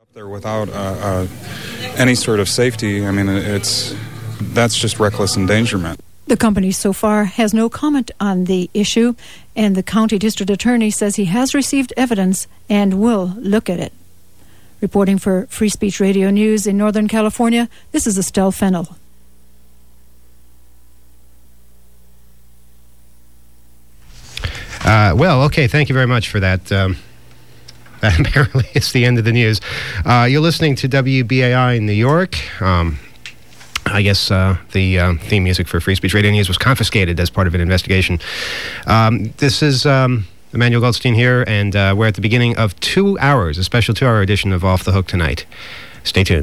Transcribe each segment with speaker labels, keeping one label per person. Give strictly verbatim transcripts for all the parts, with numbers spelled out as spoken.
Speaker 1: There without uh, uh, any sort of safety, I mean, it's that's just reckless endangerment.
Speaker 2: The company so far has no comment on the issue, and the county district attorney says he has received evidence and will look at it. Reporting for Free Speech Radio News in Northern California, this is Estelle Fennell.
Speaker 3: Uh, well, okay, thank you very much for that. Um, that apparently is the end of the news. Uh, you're listening to W B A I in New York. Um, I guess uh, the uh, theme music for Free Speech Radio News was confiscated as part of an investigation. Um, this is um, Emmanuel Goldstein here, and uh, we're at the beginning of two hours, a special two-hour edition of Off the Hook tonight. Stay tuned.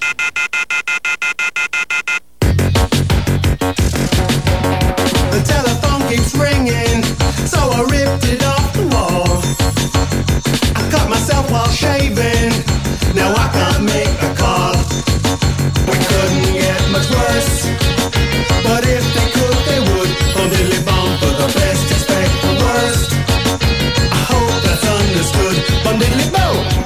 Speaker 4: The telephone keeps ringing, so I ripped it off the wall. I cut myself while shaving, now I can't make a call. We couldn't get much worse, but if they could, they would. Bum diddly bum, for the best expect the worst. I hope that's understood. Bum diddly bum.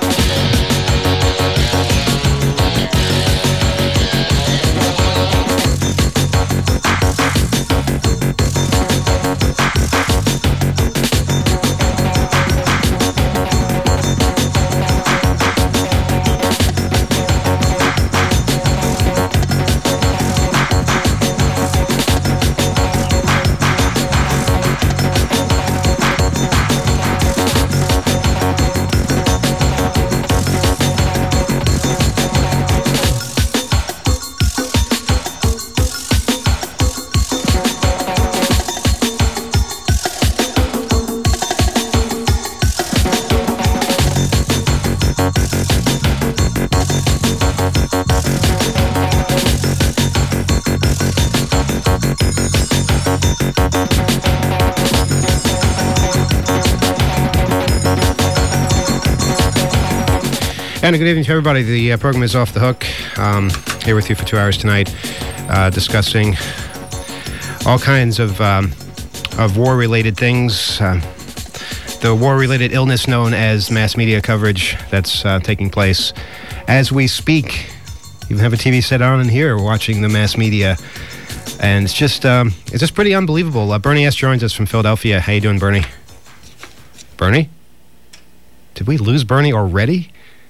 Speaker 3: And good evening to everybody. The uh, program is Off the Hook. Um, here with you for two hours tonight, uh, discussing all kinds of um, of war-related things. Uh, the war-related illness known as mass media coverage that's uh, taking place as we speak. Even have a T V set on in here watching the mass media, and it's just um, it's just pretty unbelievable. Uh, Bernie S. joins us from Philadelphia. How you doing, Bernie? Bernie? Did we lose Bernie already?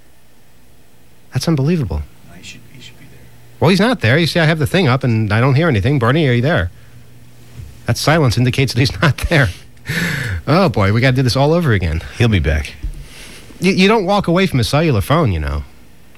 Speaker 3: That's unbelievable.
Speaker 5: He should, he should be there.
Speaker 3: Well, he's not there. You see, I have the thing up and I don't hear anything. Bernie, are you there? That silence indicates that he's not there. Oh, boy, we got to do this all over again.
Speaker 5: He'll be back.
Speaker 3: You, you don't walk away from a cellular phone, you know.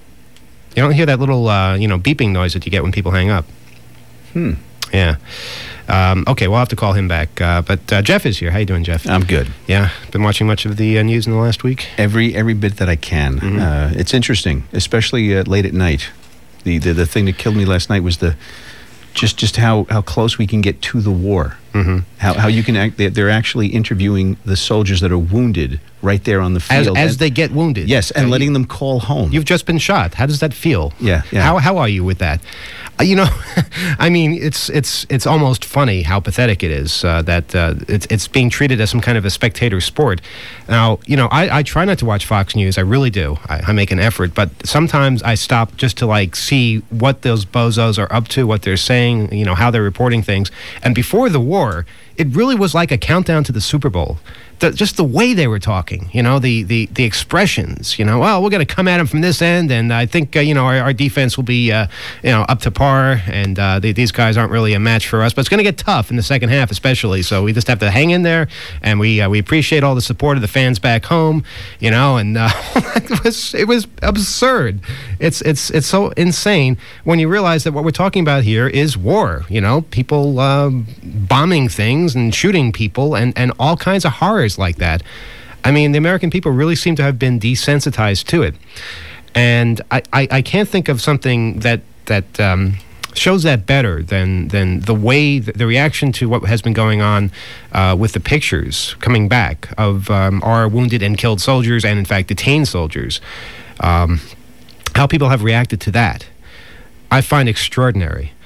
Speaker 3: You don't hear that little, uh, you know, beeping noise that you get when people hang up.
Speaker 5: Hmm.
Speaker 3: Yeah. Um, okay, we'll have to call him back. Uh, but uh, Jeff is here. How you doing, Jeff?
Speaker 5: I'm good.
Speaker 3: Yeah. Been watching much of the uh, news in the last week?
Speaker 5: Every every bit that I can.
Speaker 3: Mm-hmm.
Speaker 5: Uh, it's interesting, especially uh, late at night. The, the the thing that killed me last night was the just just how, how close we can get to the war.
Speaker 3: Mm-hmm.
Speaker 5: How how you can act. They're, they're actually interviewing the soldiers that are wounded right there on the
Speaker 3: As,
Speaker 5: field.
Speaker 3: as
Speaker 5: and,
Speaker 3: they get wounded?
Speaker 5: Yes, and
Speaker 3: Uh,
Speaker 5: letting them call home.
Speaker 3: You've just been shot. How does that feel?
Speaker 5: Yeah, yeah.
Speaker 3: How how are you with that? Uh, you know, I mean, it's it's it's almost funny how pathetic it is uh, that uh, it's it's being treated as some kind of a spectator sport. Now, you know, I, I try not to watch Fox News. I really do. I, I make an effort, but sometimes I stop just to like see what those bozos are up to, what they're saying, you know, how they're reporting things. And before the war, it really was like a countdown to the Super Bowl. The, just the way they were talking, you know, the, the, the expressions, you know, well, we're going to come at them from this end, and I think, uh, you know, our, our defense will be, uh, you know, up to par, and uh, they, these guys aren't really a match for us, but it's going to get tough in the second half especially, so we just have to hang in there, and we uh, we appreciate all the support of the fans back home, you know, and uh, it was it was absurd. It's, it's, it's so insane when you realize that what we're talking about here is war, you know, people uh, bombing things and shooting people and, and all kinds of horrors like that. I mean, the American people really seem to have been desensitized to it. And I, I, I can't think of something that that um, shows that better than than the way, the reaction to what has been going on uh, with the pictures coming back of um, our wounded and killed soldiers and, in fact, detained soldiers. Um, how people have reacted to that, I find extraordinary.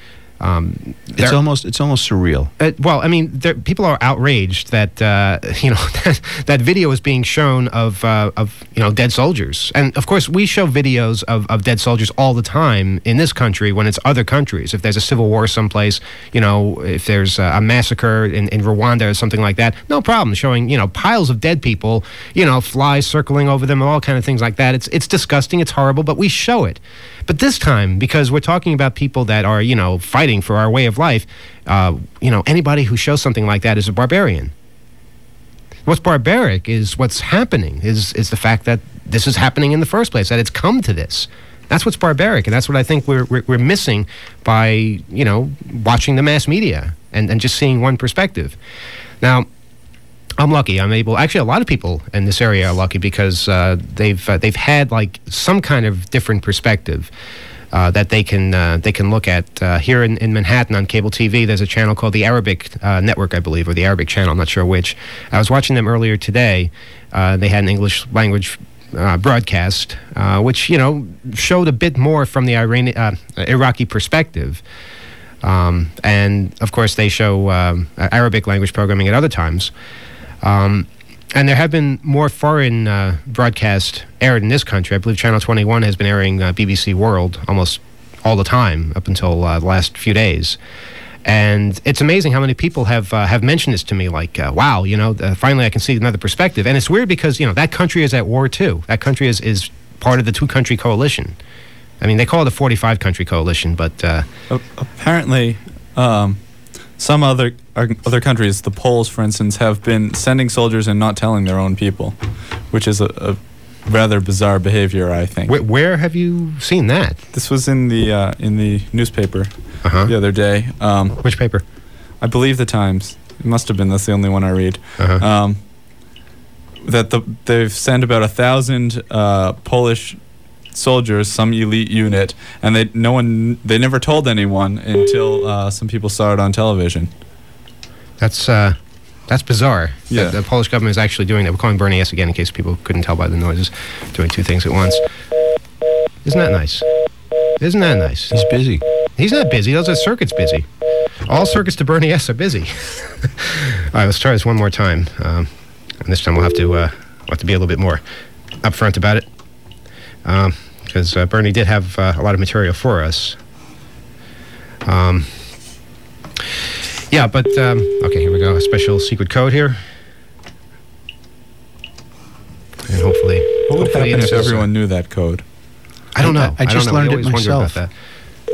Speaker 3: Um,
Speaker 5: It's
Speaker 3: they're-
Speaker 5: almost it's almost surreal.
Speaker 3: uh, well, I mean, there, people are outraged that uh, you know that, that video is being shown of uh, of you know dead soldiers, and of course we show videos of, of dead soldiers all the time in this country when it's other countries. If there's a civil war someplace, you know, if there's a, a massacre in, in Rwanda or something like that, no problem showing you know piles of dead people, you know, flies circling over them, and all kind of things like that. It's it's disgusting, it's horrible, but we show it. But this time, because we're talking about people that are you know fighting for our way of life. Uh, you know, anybody who shows something like that is a barbarian. What's barbaric is what's happening, is is the fact that this is happening in the first place, that it's come to this. That's what's barbaric, and that's what I think we're we're, we're missing by, you know, watching the mass media and, and just seeing one perspective. Now, I'm lucky. I'm able. Actually, a lot of people in this area are lucky because uh, they've uh, they've had like some kind of different perspective. Uh, that they can uh, they can look at uh, here in, in Manhattan on cable T V. There's a channel called the Arabic uh, Network, I believe, or the Arabic Channel. I'm not sure which. I was watching them earlier today. Uh, they had an English language uh, broadcast, uh, which you know showed a bit more from the Iranian uh, Iraqi perspective. Um, and of course, they show um, Arabic language programming at other times. Um, And there have been more foreign uh, broadcasts aired in this country. I believe Channel twenty-one has been airing uh, B B C World almost all the time up until uh, the last few days. And it's amazing how many people have uh, have mentioned this to me, like, uh, wow, you know, uh, finally I can see another perspective. And it's weird because, you know, that country is at war too. That country is, is part of the two-country coalition. I mean, they call it a forty-five country coalition, but... Uh,
Speaker 6: Apparently, um, some other uh, other countries, the Poles, for instance, have been sending soldiers and not telling their own people, which is a, a rather bizarre behavior, I think.
Speaker 3: wh- where have you seen that?
Speaker 6: This was in the uh, in the newspaper
Speaker 3: Uh-huh.
Speaker 6: the other day. Um,
Speaker 3: Which paper?
Speaker 6: I believe the Times. It must have been. That's the only one I read.
Speaker 3: Uh-huh.
Speaker 6: Um, that the, they've sent about a thousand uh, Polish soldiers, some elite unit, and they no one they never told anyone until uh, some people saw it on television.
Speaker 3: That's uh, that's bizarre.
Speaker 6: Yeah.
Speaker 3: The, the Polish government is actually doing that. We're calling Bernie S again in case people couldn't tell by the noises. Doing two things at once. Isn't that nice? Isn't that nice?
Speaker 5: He's busy.
Speaker 3: He's not busy. Those are circuits busy. All circuits to Bernie S are busy. All right, let's try this one more time. Um, and this time we'll have to uh, we'll have to be a little bit more upfront about it. Because um, uh, Bernie did have uh, a lot of material for us. Um, yeah, but, um, okay, here we go. A special secret code here. And hopefully...
Speaker 6: What would
Speaker 3: hopefully
Speaker 6: happen
Speaker 3: it
Speaker 6: if
Speaker 3: is, uh,
Speaker 6: everyone knew that code?
Speaker 3: I don't know.
Speaker 5: I- I just
Speaker 3: don't know. We
Speaker 5: learned it
Speaker 3: always wonder
Speaker 5: myself.
Speaker 3: about that.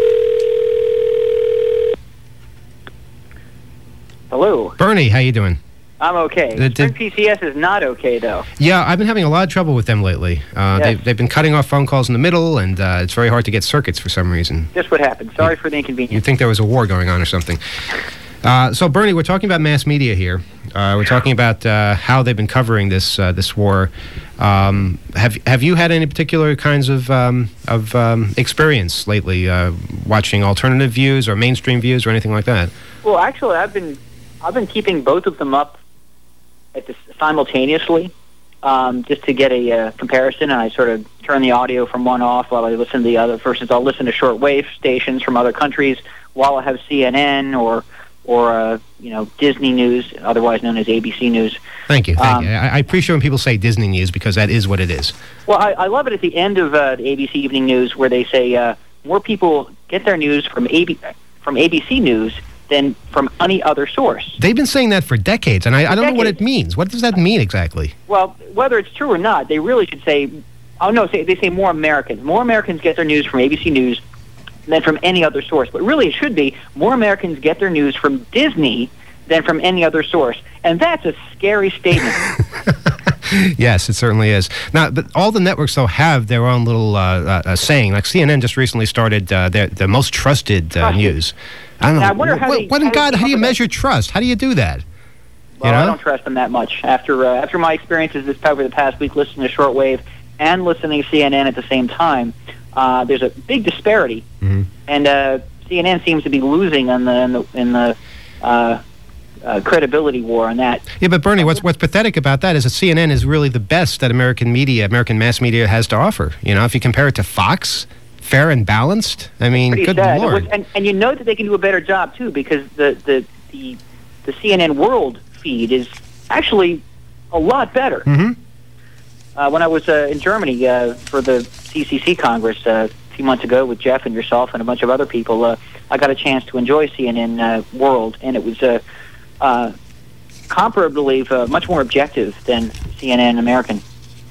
Speaker 7: Hello.
Speaker 3: Bernie, how you doing?
Speaker 7: I'm okay.
Speaker 3: Uh, did-
Speaker 7: Sprint P C S is not okay, though.
Speaker 3: Yeah, I've been having a lot of trouble with them lately. Uh,
Speaker 7: Yes.
Speaker 3: they've, they've been cutting off phone calls in the middle, and uh, it's very hard to get circuits for some reason.
Speaker 7: Just what happened. Sorry for the
Speaker 3: You'd
Speaker 7: inconvenience.
Speaker 3: think there was a war going on or something. Uh, so, Bernie, we're talking about mass media here. Uh, we're talking about uh, how they've been covering this uh, this war. Um, have have you had any particular kinds of um, of um, experience lately, uh, watching alternative views or mainstream views or anything like that?
Speaker 7: Well, actually, I've been I've been keeping both of them up at this simultaneously, um, just to get a uh, comparison. And I sort of turn the audio from one off while I listen to the other. For instance, I'll listen to shortwave stations from other countries while I have C N N or or uh, you know Disney News, otherwise known as A B C News.
Speaker 3: Thank you. Thank
Speaker 7: Um,
Speaker 3: you. I, I appreciate when people say Disney News because that is what it is.
Speaker 7: Well, I, I love it at the end of uh, the A B C Evening News where they say uh, more people get their news from A B from A B C News than from any other source.
Speaker 3: They've been saying that for decades, and I, I don't know what it
Speaker 7: decades.
Speaker 3: means. What does that mean exactly?
Speaker 7: Well, whether it's true or not, they really should say, oh no, say, they say more Americans. More Americans get their news from A B C News than from any other source. But really it should be more Americans get their news from Disney than from any other source. And that's a scary statement.
Speaker 3: Yes, it certainly is. Now, but all the networks, though, have their own little uh, uh, uh, saying. Like C N N just recently started uh, their, the most trusted uh,
Speaker 7: Trusted.
Speaker 3: news. I don't know.
Speaker 7: Now, I wonder how
Speaker 3: what,
Speaker 7: they-
Speaker 3: what in
Speaker 7: how they
Speaker 3: God, how
Speaker 7: come
Speaker 3: do you
Speaker 7: up with
Speaker 3: measure trust? How do you do that?
Speaker 7: Well,
Speaker 3: You know?
Speaker 7: I don't trust them that much. After uh, after my experiences this over the past week listening to shortwave and listening to C N N at the same time, uh, there's a big disparity,
Speaker 3: Mhm.
Speaker 7: and uh, C N N seems to be losing in the in the, in the uh, uh, credibility war on that.
Speaker 3: Yeah, but Bernie, what's what's pathetic about that is that C N N is really the best that American media, American mass media has to offer. You know, if you compare it to Fox, fair and balanced? I mean,
Speaker 7: Pretty
Speaker 3: good
Speaker 7: sad. It
Speaker 3: Lord.
Speaker 7: was- and, and you know that they can do a better job too, because the the the, the C N N World feed is actually a lot better.
Speaker 3: Mhm.
Speaker 7: Uh, when I was uh, in Germany uh, for the C C C Congress uh, a few months ago with Jeff and yourself and a bunch of other people, uh, I got a chance to enjoy C N N uh, World, and it was uh, uh, comparably uh, much more objective than C N N American.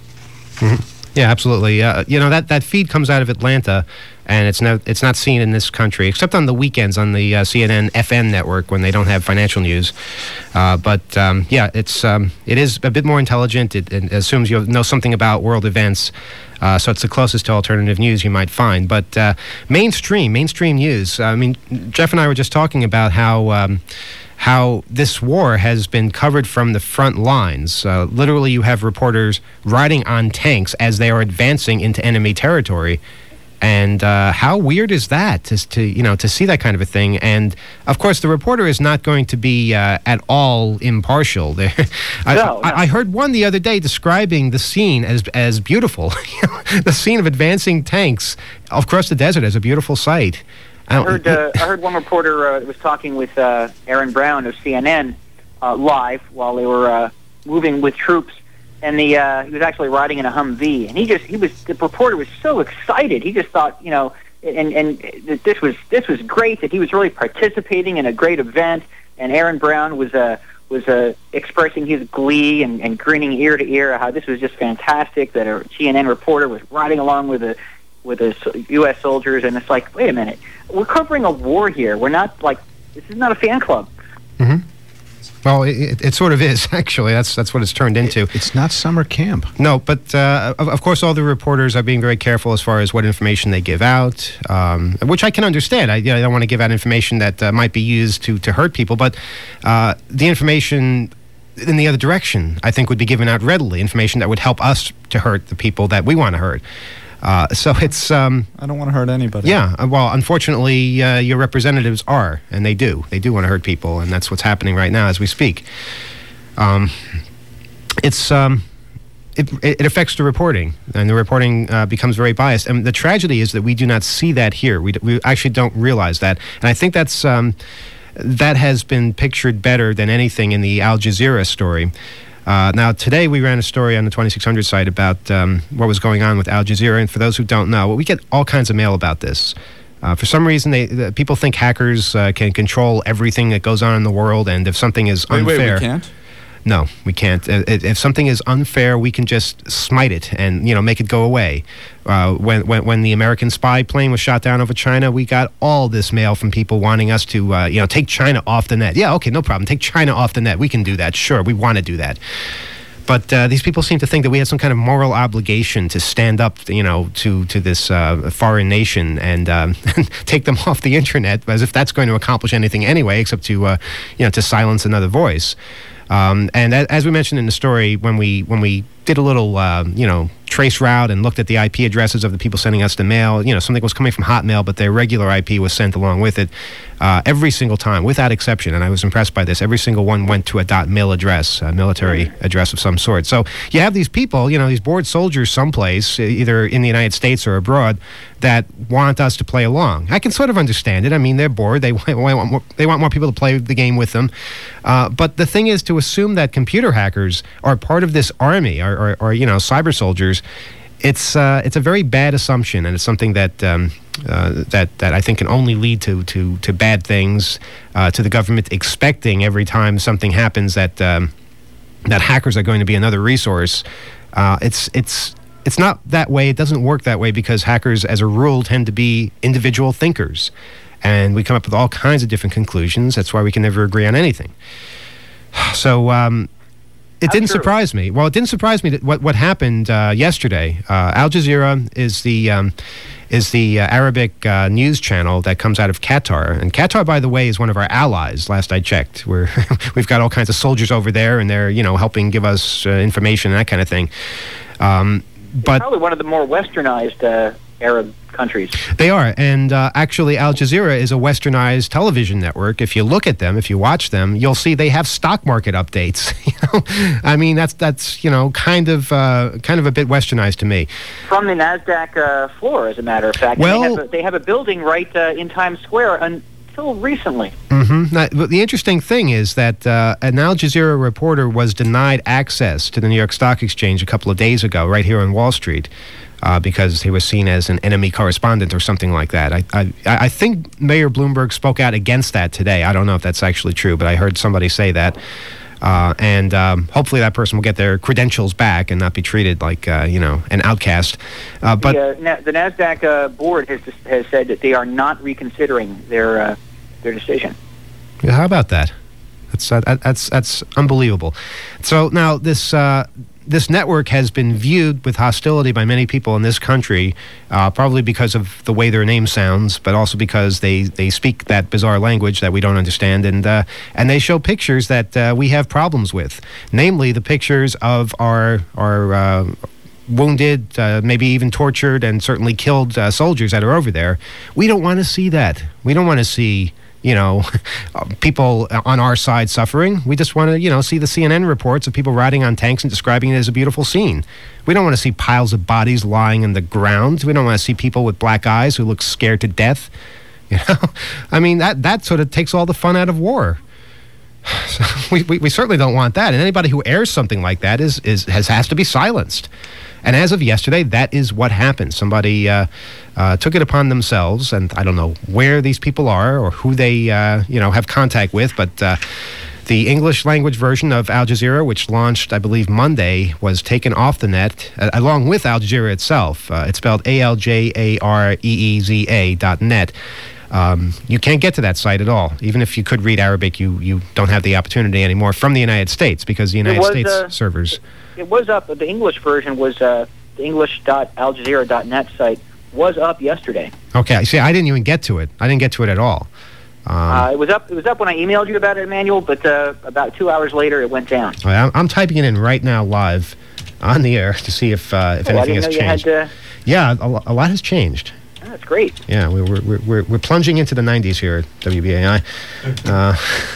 Speaker 3: Yeah, absolutely. Uh, you know, that, that feed comes out of Atlanta, and it's not, it's not seen in this country, except on the weekends on the uh, C N N F N network when they don't have financial news. Uh, but, um, yeah, it's, um, it is a bit more intelligent. It, it assumes you know something about world events, uh, so it's the closest to alternative news you might find. But uh, mainstream, mainstream news, I mean, Jeff and I were just talking about how... Um, how this war has been covered from the front lines. Uh, literally, you have reporters riding on tanks as they are advancing into enemy territory. And uh, how weird is that to, to, you know, to see that kind of a thing? And, of course, the reporter is not going to be uh, at all impartial. There, I,
Speaker 7: No, no.
Speaker 3: I, I heard one the other day describing the scene as, as beautiful. The scene of advancing tanks across the desert as a beautiful sight.
Speaker 7: I heard uh, I heard one reporter uh, was talking with uh, Aaron Brown of C N N uh, live while they were uh, moving with troops, and the uh, he was actually riding in a Humvee, and he just he was the reporter was so excited. He just thought, you know, and and that this was this was great, that he was really participating in a great event, and Aaron Brown was uh, was uh, expressing his glee and, and grinning ear to ear how this was just fantastic, that a C N N reporter was riding along with a with the U S soldiers, and it's like, wait a minute, we're covering a war here. We're not like, this is not a fan club.
Speaker 3: Mm-hmm. Well, it, it, it sort of is, actually. That's that's what it's turned into.
Speaker 5: It, it's not summer camp.
Speaker 3: No, but uh, of, of course, all the reporters are being very careful as far as what information they give out, um, which I can understand. I, you know, I don't want to give out information that uh, might be used to, to hurt people, but uh, the information in the other direction, I think, would be given out readily, information that would help us to hurt the people that we want to hurt. Uh, so it's... Um,
Speaker 6: I don't want to hurt anybody.
Speaker 3: Yeah, uh, well, unfortunately, uh, your representatives are, and they do. They do want to hurt people, and that's what's happening right now as we speak. Um, it's... Um, It, it affects the reporting, and the reporting uh, becomes very biased. And the tragedy is that we do not see that here. We, d- we actually don't realize that. And I think that's um, that has been pictured better than anything in the Al Jazeera story. Uh, now, today we ran a story on the twenty-six hundred site about um, what was going on with Al Jazeera. And for those who don't know, well, we get all kinds of mail about this. Uh, for some reason, they the, people think hackers uh, can control everything that goes on in the world, and if something is
Speaker 6: Wait,
Speaker 3: unfair...
Speaker 6: wait, we can't?
Speaker 3: No, we can't. Uh, If if something is unfair, we can just smite it and, you know, make it go away. Uh, when, when when the American spy plane was shot down over China, we got all this mail from people wanting us to, uh, you know, take China off the net. Yeah, okay, no problem. Take China off the net. We can do that. Sure, we want to do that. But uh, these people seem to think that we had some kind of moral obligation to stand up, you know, to to this uh, foreign nation and um, take them off the internet, as if that's going to accomplish anything anyway, except to, uh, you know, to silence another voice. Um, and a, as we mentioned in the story, when we when we did a little, uh, you know, trace route and looked at the I P addresses of the people sending us the mail, you know, something was coming from Hotmail, but their regular I P was sent along with it. Uh, every single time, without exception, and I was impressed by this, every single one went to a .mil address, a military address of some sort. So you have these people, you know, these bored soldiers someplace, either in the United States or abroad, that want us to play along. I can sort of understand it. I mean, they're bored. They want, want more, they want more people to play the game with them. Uh, but the thing is, to assume that computer hackers are part of this army, or, or, or you know, cyber soldiers, it's uh, it's a very bad assumption, and it's something that um, uh, that that I think can only lead to to to bad things, uh, to the government expecting every time something happens that um, that hackers are going to be another resource. Uh, it's it's it's not that way. It doesn't work that way, because hackers, as a rule, tend to be individual thinkers, and we come up with all kinds of different conclusions. That's why we can never agree on anything. So. Um, It didn't
Speaker 7: true.
Speaker 3: surprise me. Well, it didn't surprise me that what what happened uh, yesterday. Uh, Al Jazeera is the um, is the uh, Arabic uh, news channel that comes out of Qatar, and Qatar, by the way, is one of our allies. Last I checked, we're we've got all kinds of soldiers over there, and they're you know helping give us uh, information and that kind of thing. Um, but
Speaker 7: Probably one of the more westernized uh, Arab countries.
Speaker 3: They are, and uh, actually Al Jazeera is a westernized television network. If you look at them, if you watch them, you'll see they have stock market updates. you know, I mean that's that's you know kind of uh, kind of a bit westernized to me.
Speaker 7: From the NASDAQ uh, floor, as a matter of fact.
Speaker 3: Well,
Speaker 7: they, have a, they have a building right uh, in Times Square until recently.
Speaker 3: Mm-hmm. Now, but the interesting thing is that uh, an Al Jazeera reporter was denied access to the New York Stock Exchange a couple of days ago, right here on Wall Street. Uh, because he was seen as an enemy correspondent or something like that. I, I I think Mayor Bloomberg spoke out against that today. I don't know if that's actually true, but I heard somebody say that. Uh, and um, hopefully that person will get their credentials back and not be treated like, uh, you know, an outcast. Uh, but
Speaker 7: the, uh, Na- the NASDAQ uh, board has has said that they are not reconsidering their uh, their decision.
Speaker 3: Yeah, how about that? That's uh, that's that's unbelievable. So now this uh, this network has been viewed with hostility by many people in this country, uh, probably because of the way their name sounds, but also because they, they speak that bizarre language that we don't understand, and uh, and they show pictures that uh, we have problems with, namely the pictures of our our uh, wounded, uh, maybe even tortured, and certainly killed uh, soldiers that are over there. We don't want to see that. We don't want to see, you know, people on our side suffering. We just want to, you know, see the C N N reports of people riding on tanks and describing it as a beautiful scene. We don't want to see piles of bodies lying in the ground. We don't want to see people with black eyes who look scared to death. You know, I mean, that, that sort of takes all the fun out of war. So we, we, we certainly don't want that. And anybody who airs something like that is, is has, has to be silenced. And as of yesterday, that is what happened. Somebody uh, uh, took it upon themselves, and I don't know where these people are or who they, uh, you know, have contact with, but uh, the English language version of Al Jazeera, which launched, I believe, Monday, was taken off the net, uh, along with Al Jazeera itself. Uh, it's spelled A L J A R E E Z A dot net. Um, you can't get to that site at all. Even if you could read Arabic, you, you don't have the opportunity anymore from the United States, because the United
Speaker 7: was,
Speaker 3: States
Speaker 7: uh,
Speaker 3: servers...
Speaker 7: It was up. The English version was uh, the english dot al jazeera dot net site was up yesterday.
Speaker 3: Okay, see, I didn't even get to it. I didn't get to it at all. Um,
Speaker 7: uh, it was up. It was up when I emailed you about it, Emmanuel. But uh, about two hours later, it went down.
Speaker 3: I'm, I'm typing it in right now, live, on the air, to see if uh, if
Speaker 7: oh,
Speaker 3: anything
Speaker 7: I didn't
Speaker 3: has
Speaker 7: know
Speaker 3: changed.
Speaker 7: You had to...
Speaker 3: Yeah, a, lo- a lot has changed.
Speaker 7: Oh, that's great.
Speaker 3: Yeah, we, we're, we're, we're plunging into the nineties here at W B A I. Uh,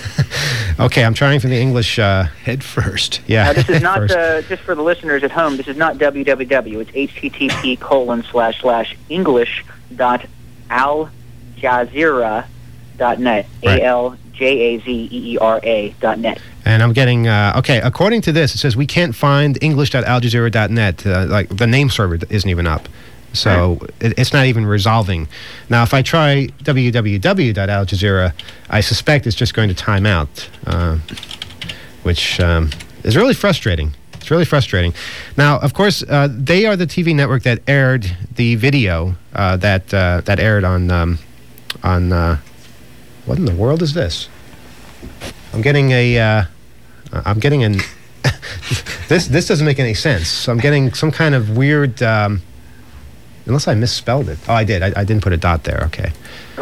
Speaker 3: okay, I'm trying for the English... Uh,
Speaker 5: head first.
Speaker 3: Yeah,
Speaker 7: Now, this is
Speaker 3: head
Speaker 7: not,
Speaker 3: first.
Speaker 7: uh, just for the listeners at home, this is not www. It's http colon slash slash english dot al jazeera dot net.
Speaker 3: Right.
Speaker 7: A L J A Z E E R A dot net.
Speaker 3: And I'm getting... Uh, okay, according to this, it says we can't find english dot al jazeera dot net. Uh, like, the name server isn't even up. So it, it's not even resolving. Now, if I try w w w dot al jazeera, I suspect it's just going to time out, uh, which um, is really frustrating. It's really frustrating. Now, of course, uh, they are the T V network that aired the video uh, that uh, that aired on um, on uh, what in the world is this? I'm getting a uh, I'm getting an this this doesn't make any sense. So I'm getting some kind of weird. Um, Unless I misspelled it. Oh, I did. I, I didn't put a dot there. Okay.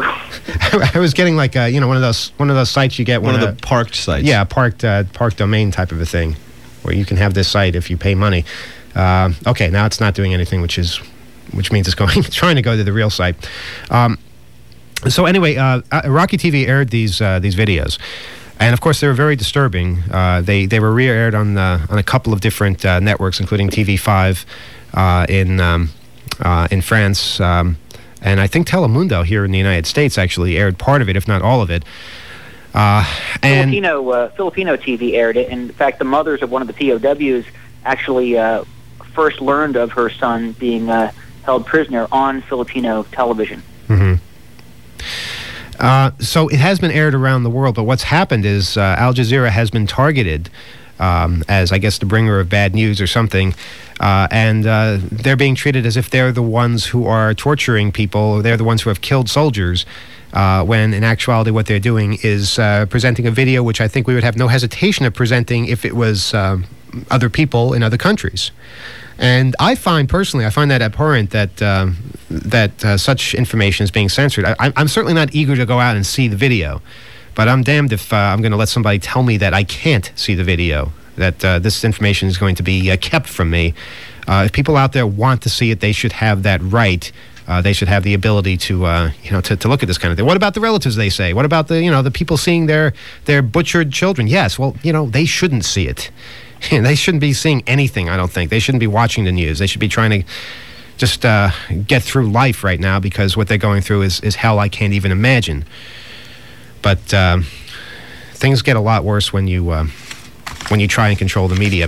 Speaker 3: I was getting like a, you know, one of those one of those sites you get
Speaker 5: One
Speaker 3: when
Speaker 5: of
Speaker 3: a,
Speaker 5: the parked sites.
Speaker 3: Yeah, parked uh, parked domain type of a thing, where you can have this site if you pay money. Uh, okay, now it's not doing anything, which is which means it's going trying to go to the real site. Um, so anyway, uh, Rocky T V aired these uh, these videos. And of course, they were very disturbing. Uh, they they were re-aired on uh, on a couple of different uh, networks, including T V five uh, in um, uh, in France, um, and I think Telemundo here in the United States actually aired part of it, if not all of it. Uh, and
Speaker 7: Filipino uh, Filipino T V aired it. And in fact, the mothers of one of the P O Ws actually uh, first learned of her son being uh, held prisoner on Filipino television.
Speaker 3: Mm-hmm. Uh, so it has been aired around the world, but what's happened is uh, Al Jazeera has been targeted um, as, I guess, the bringer of bad news or something, uh, and uh, they're being treated as if they're the ones who are torturing people, or they're the ones who have killed soldiers, uh, when in actuality what they're doing is uh, presenting a video which I think we would have no hesitation of presenting if it was um, other people in other countries. And I find, personally, I find that abhorrent that um, that uh, such information is being censored. I, I'm certainly not eager to go out and see the video, but I'm damned if uh, I'm going to let somebody tell me that I can't see the video, that uh, this information is going to be uh, kept from me. Uh, if people out there want to see it, they should have that right. Uh, they should have the ability to, uh, you know, to, to look at this kind of thing. What about the relatives, they say? What about the, you know, the people seeing their, their butchered children? Yes, well, you know, they shouldn't see it. They shouldn't be seeing anything, I don't think. They shouldn't be watching the news. They should be trying to just uh, get through life right now, because what they're going through is, is hell I can't even imagine. But um, things get a lot worse when you, uh, when you try and control the media.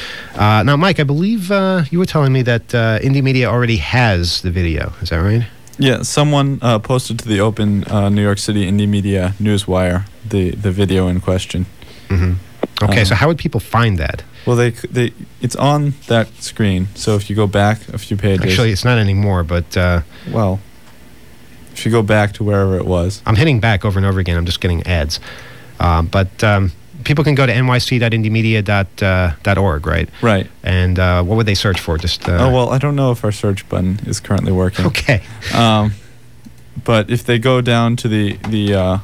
Speaker 3: Uh, now, Mike, I believe uh, you were telling me that uh, Indie Media already has the video. Is that right?
Speaker 6: Yeah, someone uh, posted to the open uh, New York City Indie Media Newswire the, the video in question.
Speaker 3: Mm-hmm. Okay,
Speaker 6: Um,
Speaker 3: so how would people find that?
Speaker 6: Well, they they it's on that screen. So if you go back a few pages,
Speaker 3: Actually, it's not anymore, but uh,
Speaker 6: well, if you go back to wherever it was,
Speaker 3: I'm hitting back over and over again. I'm just getting ads. Um, but um, people can go to n y c dot indie media dot org, right?
Speaker 6: right?
Speaker 3: And uh, what would they search for? Just uh,
Speaker 6: oh well, I don't know if our search button is currently working.
Speaker 3: Okay.
Speaker 6: Um, but if they go down to the the uh,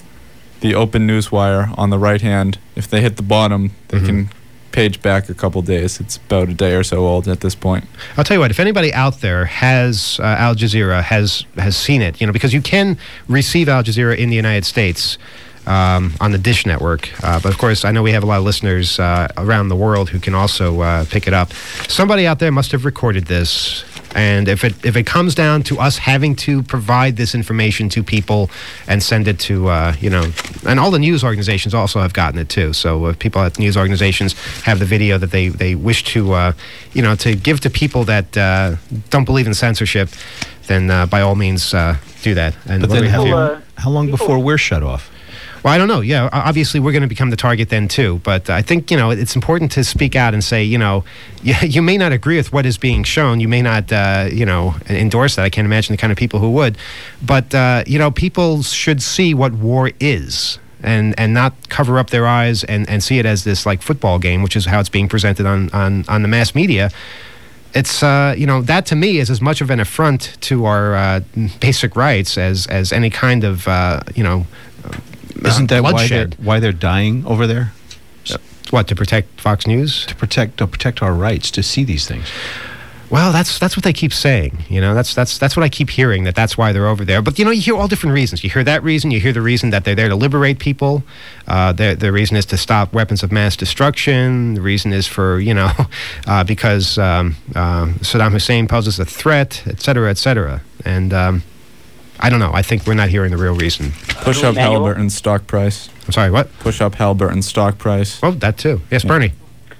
Speaker 6: the open newswire on the right hand, if they hit the bottom, they
Speaker 3: Mhm.
Speaker 6: can page back a couple days. It's about a day or so old at this point.
Speaker 3: I'll tell you what, if anybody out there has uh, Al Jazeera, has has seen it, you know, because you can receive Al Jazeera in the United States um, on the Dish Network. Uh, but of course, I know we have a lot of listeners uh, around the world who can also uh, pick it up. Somebody out there must have recorded this. And if it if it comes down to us having to provide this information to people and send it to, uh, you know, and all the news organizations also have gotten it too. So if people at news organizations have the video that they, they wish to, uh, you know, to give to people that uh, don't believe in censorship, then uh, by all means uh, do that. And
Speaker 5: But
Speaker 3: what do
Speaker 5: then
Speaker 3: we have
Speaker 5: how,
Speaker 3: here?
Speaker 7: Well, uh,
Speaker 5: how long
Speaker 7: people-
Speaker 5: before we're shut off?
Speaker 3: Well, I don't know. Yeah, o- obviously we're going to become the target then too. But I think, you know, it's important to speak out and say, you know, you, you may not agree with what is being shown. You may not, uh, you know, endorse that. I can't imagine the kind of people who would. But, uh, you know, people should see what war is and, and not cover up their eyes and, and see it as this, like, football game, which is how it's being presented on, on, on the mass media. It's, uh, you know, that to me is as much of an affront to our uh, basic rights as, as any kind of, uh, you know,
Speaker 5: Isn't that why they're,
Speaker 3: bloodshed.
Speaker 5: why they're dying over there?
Speaker 3: What, to protect Fox News?
Speaker 5: To protect to protect our rights to see these things.
Speaker 3: Well, that's that's what they keep saying. You know, that's that's that's what I keep hearing, that that's why they're over there. But you know, you hear all different reasons. You hear that reason. You hear the reason that they're there to liberate people. Uh, the the reason is to stop weapons of mass destruction. The reason is for you know, uh, because um, uh, Saddam Hussein poses a threat, et cetera, et cetera. And um, I don't know. I think we're not hearing the real reason.
Speaker 6: Push up
Speaker 7: Manuel?
Speaker 6: Halliburton's stock price.
Speaker 3: I'm sorry. What?
Speaker 6: Push up Halliburton's stock price.
Speaker 3: Oh, that too. Yes,
Speaker 6: Yeah.
Speaker 3: Bernie.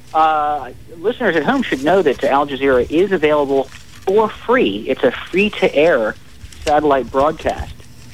Speaker 7: Uh, listeners at home should know that Al Jazeera is available for free. It's a free-to-air satellite broadcast.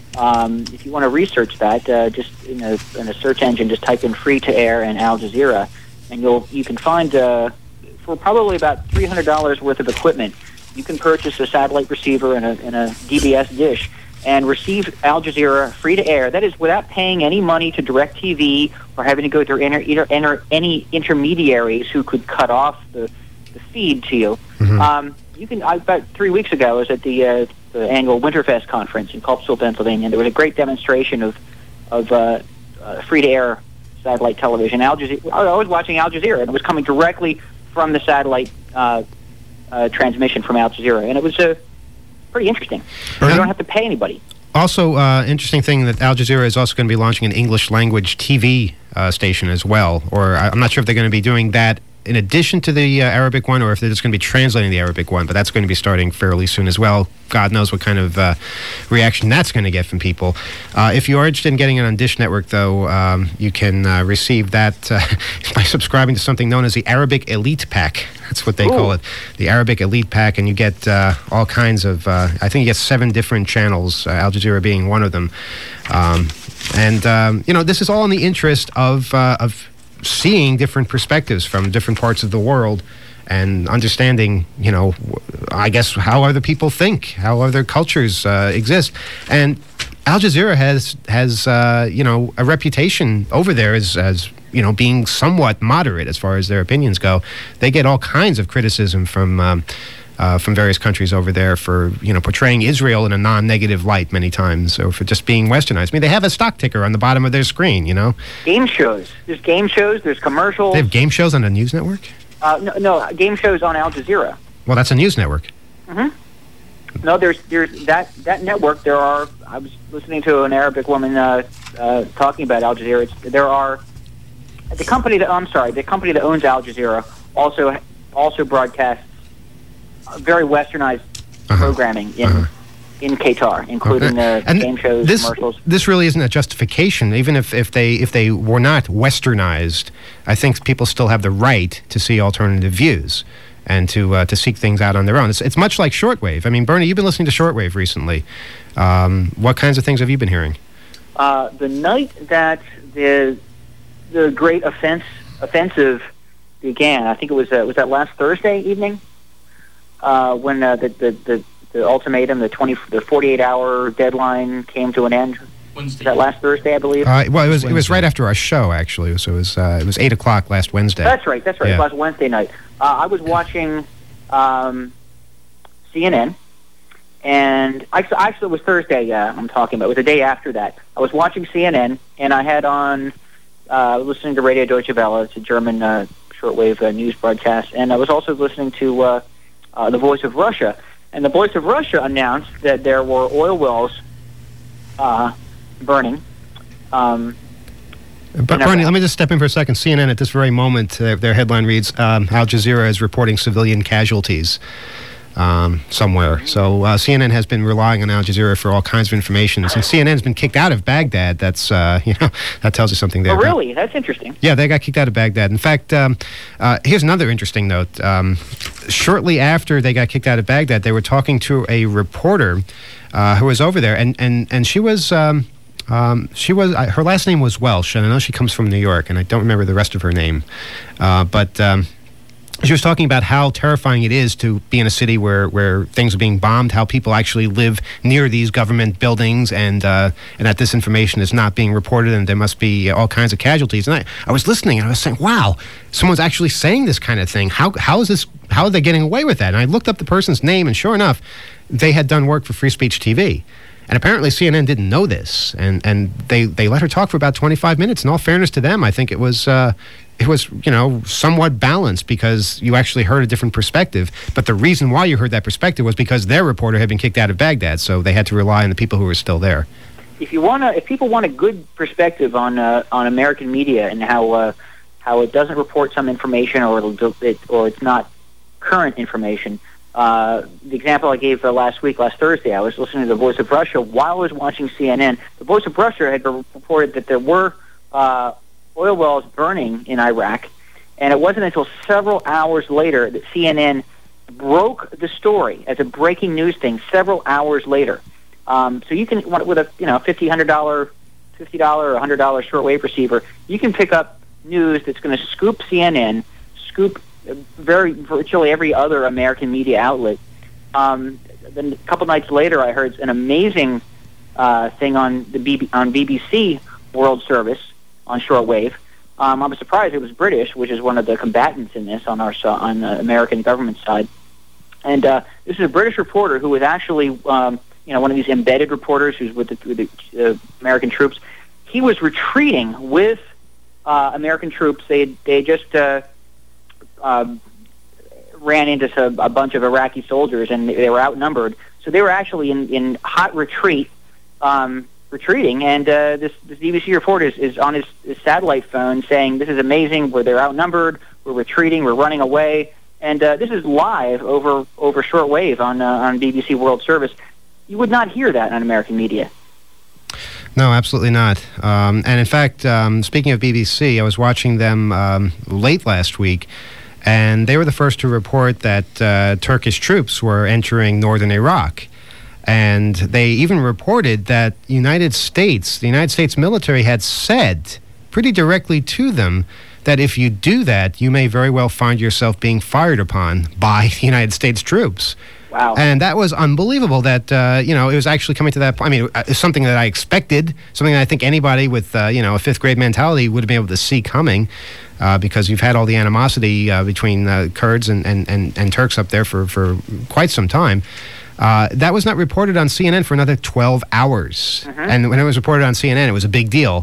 Speaker 7: Um, if you want to research that, uh, just in a, in a search engine, just type in free-to-air and Al Jazeera, and you'll you can find uh, for probably about three hundred dollars worth of equipment, you can purchase a satellite receiver and a, and a D B S dish and receive Al Jazeera free to air. That is without paying any money to DirecTV or having to go through inter, inter, inter, any intermediaries who could cut off the, the feed to you.
Speaker 3: Mhm.
Speaker 7: Um, you can. I, about three weeks ago, I was at the, uh, the annual Winterfest conference in Culpsville, Pennsylvania. There was a great demonstration of of uh, uh, free to air satellite television. Al Jazeera. I was watching Al Jazeera, and it was coming directly from the satellite uh, uh, transmission from Al Jazeera, and it was uh, pretty interesting. You don't have to pay anybody.
Speaker 3: Also, uh, interesting thing that Al Jazeera is also going to be launching an English language T V uh, station as well. Or I- I'm not sure if they're going to be doing that in addition to the uh, Arabic one, or if they're just going to be translating the Arabic one. But that's going to be starting fairly soon as well. God knows what kind of uh, reaction that's going to get from people. Uh, if you are interested in getting it on Dish Network, though, um, you can uh, receive that uh, by subscribing to something known as the Arabic Elite Pack. That's what they call it, the Arabic Elite Pack, and you get uh, all kinds of. Uh, I think you get seven different channels, uh, Al Jazeera being one of them. Um, and um, you know, this is all in the interest of uh, of seeing different perspectives from different parts of the world and understanding, you know, I guess how other people think, how other cultures uh, exist. And Al Jazeera has, has uh, you know, a reputation over there as, as, you know, being somewhat moderate as far as their opinions go. They get all kinds of criticism from um, uh, from various countries over there for, you know, portraying Israel in a non-negative light many times, or for just being westernized. I mean, they have a stock ticker on the bottom of their screen, you know.
Speaker 7: Game shows. There's game shows. There's commercials.
Speaker 3: They have game shows on the news network?
Speaker 7: Uh, no, no, game shows on Al Jazeera.
Speaker 3: Well, that's a news network.
Speaker 7: hmm No, there's there's that that network. There are. I was listening to an Arabic woman uh, uh, talking about Al Jazeera. It's, there are the company that I'm sorry, the company that owns Al Jazeera also also broadcasts very westernized uh-huh. programming in. Uh-huh. in Qatar, including the
Speaker 3: and
Speaker 7: game shows,
Speaker 3: this,
Speaker 7: commercials.
Speaker 3: This really isn't a justification. Even if, if they if they were not westernized, I think people still have the right to see alternative views and to uh, to seek things out on their own. It's, it's much like shortwave. I mean, Bernie, you've been listening to shortwave recently. Um, what kinds of things have you been hearing?
Speaker 7: Uh, the night that the the great offense offensive began, I think it was uh, was that last Thursday evening uh, when uh, the, the the the ultimatum, the twenty, the forty-eight hour deadline came to an end. Wednesday. Was that last Thursday, I believe?
Speaker 3: Uh, well, it was Wednesday. It was right after our show, actually. So it was uh, it was eight o'clock last Wednesday.
Speaker 7: That's right. That's right.
Speaker 3: Yeah.
Speaker 7: It was last Wednesday night. Uh, I was watching um, C N N, and actually, actually it was Thursday. Uh, I'm talking about. It was the day after that. I was watching C N N, and I had on uh, listening to Radio Deutsche Welle. It's a German uh, shortwave uh, news broadcast, and I was also listening to uh, uh, the Voice of Russia. And the Voice of Russia announced that there were oil wells uh, burning. Um,
Speaker 3: but Bernie, let me just step in for a second. C N N at this very moment, uh, their headline reads, um, Al Jazeera is reporting civilian casualties um, somewhere. So uh, C N N has been relying on Al Jazeera for all kinds of information. Since C N N has been kicked out of Baghdad, that's, uh, you know, that tells you something there.
Speaker 7: Oh, really? That's interesting.
Speaker 3: Yeah, they got kicked out of Baghdad. In fact, um, uh, here's another interesting note. Um, shortly after they got kicked out of Baghdad, they were talking to a reporter uh, who was over there, and, and, and she was... Um, Um, she was uh, her last name was Welsh, and I know she comes from New York, and I don't remember the rest of her name. Uh, but um, she was talking about how terrifying it is to be in a city where, where things are being bombed, how people actually live near these government buildings, and uh, and that this information is not being reported, and there must be all kinds of casualties. And I, I was listening, and I was saying, "Wow, someone's actually saying this kind of thing. How how is this? How are they getting away with that?" And I looked up the person's name, and sure enough, they had done work for Free Speech T V. And apparently C N N didn't know this, and, and they, they let her talk for about twenty-five minutes. In all fairness to them, I think it was uh, it was you know somewhat balanced because you actually heard a different perspective. But the reason why you heard that perspective was because their reporter had been kicked out of Baghdad, so they had to rely on the people who were still there.
Speaker 7: If you wanna, if people want a good perspective on uh, on American media and how uh, how it doesn't report some information or it'll, it or it's not current information. Uh, the example I gave uh, last week, last Thursday, I was listening to the Voice of Russia while I was watching C N N. The Voice of Russia had reported that there were uh, oil wells burning in Iraq, and it wasn't until several hours later that C N N broke the story as a breaking news thing. Several hours later, um, so you can with a you know fifty, hundred dollar, fifty dollar or hundred dollar shortwave receiver, you can pick up news that's going to scoop C N N, scoop. Very virtually every other American media outlet. Um, then a couple nights later, I heard an amazing uh, thing on the B B, on B B C World Service on shortwave. Um, I was surprised it was British, which is one of the combatants in this on our on the American government side. And uh, this is a British reporter who was actually, um, you know, one of these embedded reporters who's with the, with the uh, American troops. He was retreating with uh, American troops. They they just. Uh, Um, ran into some, a bunch of Iraqi soldiers, and they were outnumbered. So they were actually in, in hot retreat, um, retreating. And uh, this, this B B C reporter is, is on his, his satellite phone saying, "This is amazing. Where they're outnumbered. We're retreating. We're running away." And uh, this is live over over shortwave on uh, on B B C World Service. You would not hear that on American media.
Speaker 3: No, absolutely not. Um, and in fact, um, speaking of B B C, I was watching them um, late last week. And they were the first to report that uh, Turkish troops were entering northern Iraq. And they even reported that United States, the United States military had said pretty directly to them that if you do that, you may very well find yourself being fired upon by the United States troops.
Speaker 7: Wow.
Speaker 3: And that was unbelievable that, uh, you know, it was actually coming to that point. I mean, it's something that I expected, something that I think anybody with, uh, you know, a fifth grade mentality would have been able to see coming uh, because you've had all the animosity uh, between uh, Kurds and, and, and, and Turks up there for, for quite some time. Uh, that was not reported on C N N for another twelve hours. Mm-hmm. And when it was reported on C N N, it was a big deal.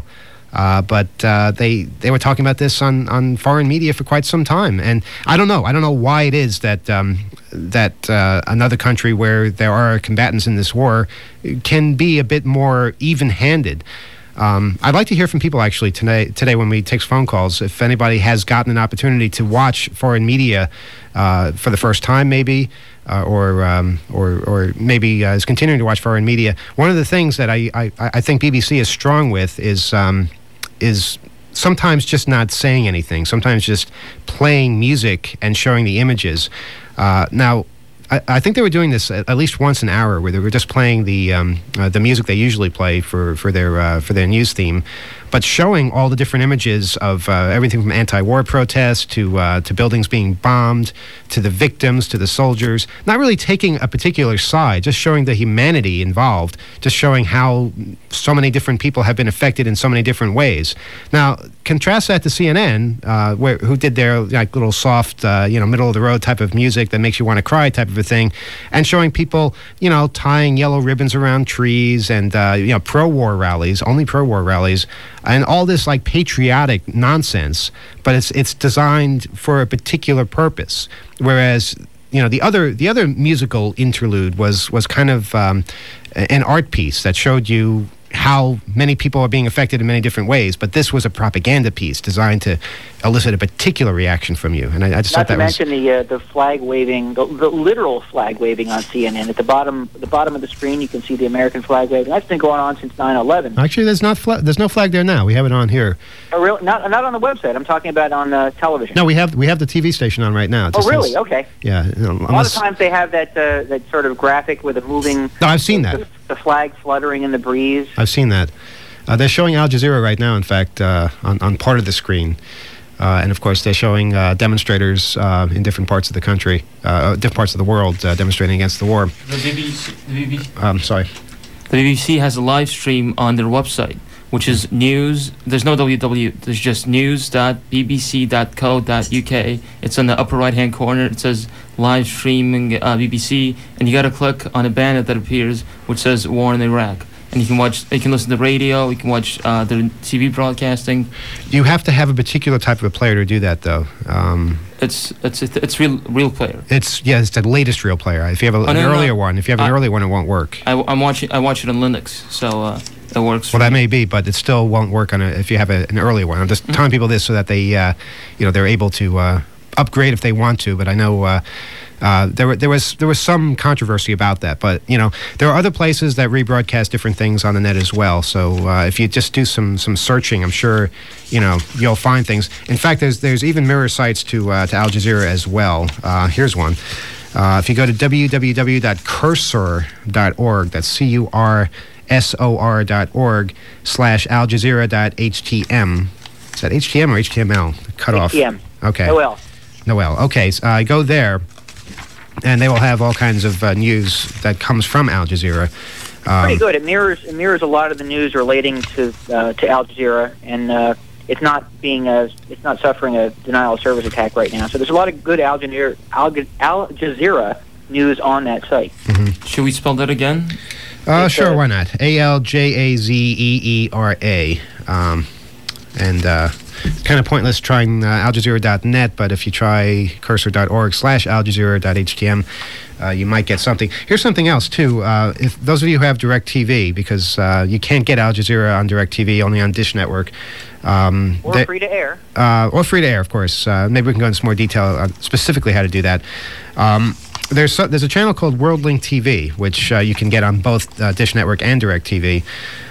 Speaker 3: Uh, but uh, they they were talking about this on, on foreign media for quite some time, and I don't know. I don't know why it is that um, that uh, another country where there are combatants in this war can be a bit more even-handed. Um, I'd like to hear from people actually today. Today, when we take phone calls, if anybody has gotten an opportunity to watch foreign media uh, for the first time, maybe. Uh, or, um, or or maybe uh, is continuing to watch foreign media. One of the things that I, I, I think B B C is strong with is um, is sometimes just not saying anything, sometimes just playing music and showing the images. Uh, now, I, I think they were doing this at, at least once an hour, where they were just playing the um, uh, the music they usually play for for their uh, for their news theme, but showing all the different images of uh, everything from anti-war protests to uh, to buildings being bombed, to the victims, to the soldiers. Not really taking a particular side, just showing the humanity involved, just showing how so many different people have been affected in so many different ways. Now, contrast that to C N N, uh, where who did their like little soft, uh, you know, middle of the road type of music that makes you want to cry type of a thing, and showing people, you know, tying yellow ribbons around trees and uh, you know, pro-war rallies, only pro-war rallies. And all this like patriotic nonsense, but it's it's designed for a particular purpose. Whereas, you know, the other the other musical interlude was was kind of um, an art piece that showed you how many people are being affected in many different ways. But this was a propaganda piece designed to elicit a particular reaction from you. And I, I just
Speaker 7: Not
Speaker 3: thought
Speaker 7: to
Speaker 3: that was
Speaker 7: mention the uh, the flag waving, the, the literal flag waving on C N N. At the bottom, the bottom of the screen, you can see the American flag waving. That's been going on since nine eleven.
Speaker 3: actually there's not fla- there's no flag there now. We have it on here.
Speaker 7: Oh, really? Not not on the website. I'm talking about on uh, television.
Speaker 3: No, we have we have the T V station on right now. It
Speaker 7: Oh,
Speaker 3: just
Speaker 7: really?
Speaker 3: says-
Speaker 7: Okay.
Speaker 3: Yeah. You know,
Speaker 7: A lot of
Speaker 3: unless-
Speaker 7: times they have that uh, that sort of graphic with a moving.
Speaker 3: No, I've seen
Speaker 7: the,
Speaker 3: that.
Speaker 7: The flag fluttering in the breeze.
Speaker 3: I've seen that. Uh, they're showing Al Jazeera right now, in fact, uh, on, on part of the screen. Uh, and, of course, they're showing uh, demonstrators uh, in different parts of the country, uh, different parts of the world, uh, demonstrating against the war.
Speaker 8: The B B C, the B B C,
Speaker 3: Um, sorry.
Speaker 8: the B B C has a live stream on their website, which is news. There's no W W. There's just news dot b b c dot co dot u k. It's on the upper right-hand corner. It says live streaming uh, B B C, and you got to click on a banner that appears, which says War in Iraq. And you can watch, you can listen to radio, you can watch uh, the T V broadcasting.
Speaker 3: You have to have a particular type of a player to do that, though. Um,
Speaker 8: It's it's it's real real player.
Speaker 3: it's, yeah, it's the latest real player. If you have a,
Speaker 8: Oh,
Speaker 3: an
Speaker 8: no, no,
Speaker 3: earlier
Speaker 8: no.
Speaker 3: one, if you have an
Speaker 8: I-
Speaker 3: earlier one, it won't work.
Speaker 8: I, I'm watching I watch it on Linux, so uh, it works.
Speaker 3: Well,
Speaker 8: for
Speaker 3: that
Speaker 8: me.
Speaker 3: may be, but it still won't work on a, if you have a, an earlier one. I'm just
Speaker 8: Mm-hmm.
Speaker 3: telling people this so that they, uh, you know, they're able to uh, upgrade if they want to. But I know uh, uh, there were, there was there was some controversy about that. But you know, there are other places that rebroadcast different things on the net as well. So uh, if you just do some some searching, I'm sure, you know, you'll find things. In fact, there's there's even mirror sites to uh, to Al Jazeera as well. Uh, here's one. Uh, if you go to w w w dot cursor dot org, that's C U R S O R dot org slash Al Jazeera dot H T M. Is that H T M or H T M L? Cut off.
Speaker 7: H T M.
Speaker 3: Okay.
Speaker 7: Noel.
Speaker 3: Noel. Okay. So, uh, go there, and they will have all kinds of uh, news that comes from Al Jazeera. Um,
Speaker 7: Pretty good. It mirrors it mirrors a lot of the news relating to uh, to Al Jazeera, and uh, it's not being a, it's not suffering a denial of service attack right now. So there's a lot of good Al Jazeera Al, Al Jazeera news on that site.
Speaker 8: Should we spell that again?
Speaker 3: Uh,
Speaker 7: It's,
Speaker 3: sure,
Speaker 7: uh,
Speaker 3: why not? A L J A Z E E R A. Um, and uh, it's kind of pointless trying uh, Al Jazeera dot net, but if you try cursor dot org slash Al Jazeera dot H T M, uh, you might get something. Here's something else, too. Uh, if those of you who have DirecTV, because uh, you can't get Al Jazeera on DirecTV, only on Dish Network. Um,
Speaker 7: Or
Speaker 3: they-
Speaker 7: free to air.
Speaker 3: uh, or free to air, of course. Uh, maybe we can go into some more detail on specifically how to do that. Um, there's so, there's a channel called WorldLink T V, which uh, you can get on both uh, Dish Network and DirecTV.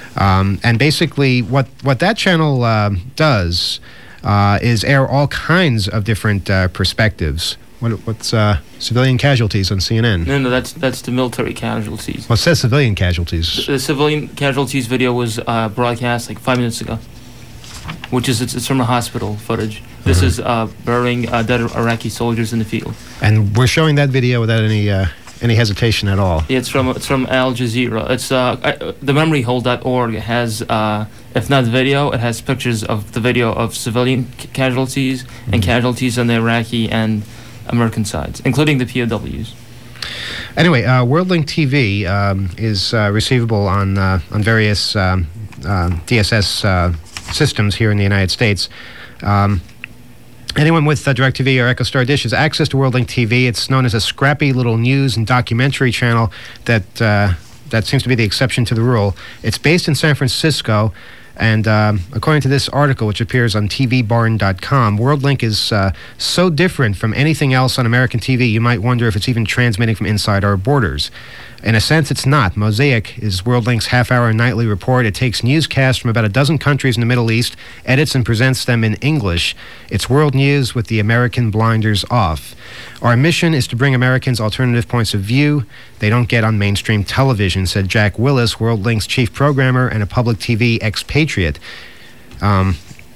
Speaker 3: Um, and basically, what what that channel uh, does uh, is air all kinds of different uh, perspectives. What, what's uh, civilian casualties on C N N?
Speaker 8: No, no, that's that's the military casualties.
Speaker 3: Well, it says civilian casualties.
Speaker 8: The civilian casualties video was uh, broadcast like five minutes ago, which is it's, it's from the hospital footage. This is uh, burying uh, dead Iraqi soldiers in the field.
Speaker 3: And we're showing that video without any uh, any hesitation at all.
Speaker 8: Yeah, it's from it's from Al Jazeera. It's uh, I, the memory hole dot org has uh, if not video, it has pictures of the video of civilian c- casualties
Speaker 3: Mm-hmm.
Speaker 8: and casualties on the Iraqi and American sides, including the P O Ws.
Speaker 3: Anyway, uh, WorldLink T V um, is uh, receivable on uh, on various um, uh, D S S uh, systems here in the United States. Um, Anyone with uh, DirecTV or EchoStar Dish has access to WorldLink T V. It's known as a scrappy little news and documentary channel that uh, that seems to be the exception to the rule. It's based in San Francisco, and um, according to this article, which appears on T V barn dot com, WorldLink is uh, so different from anything else on American T V, you might wonder if it's even transmitting from inside our borders. In a sense, it's not. Mosaic is WorldLink's half-hour nightly report. It takes newscasts from about a dozen countries in the Middle East, edits and presents them in English. It's world news with the American blinders off. Our mission is to bring Americans alternative points of view they don't get on mainstream television, said Jack Willis, WorldLink's chief programmer and a public T V expatriate. Um,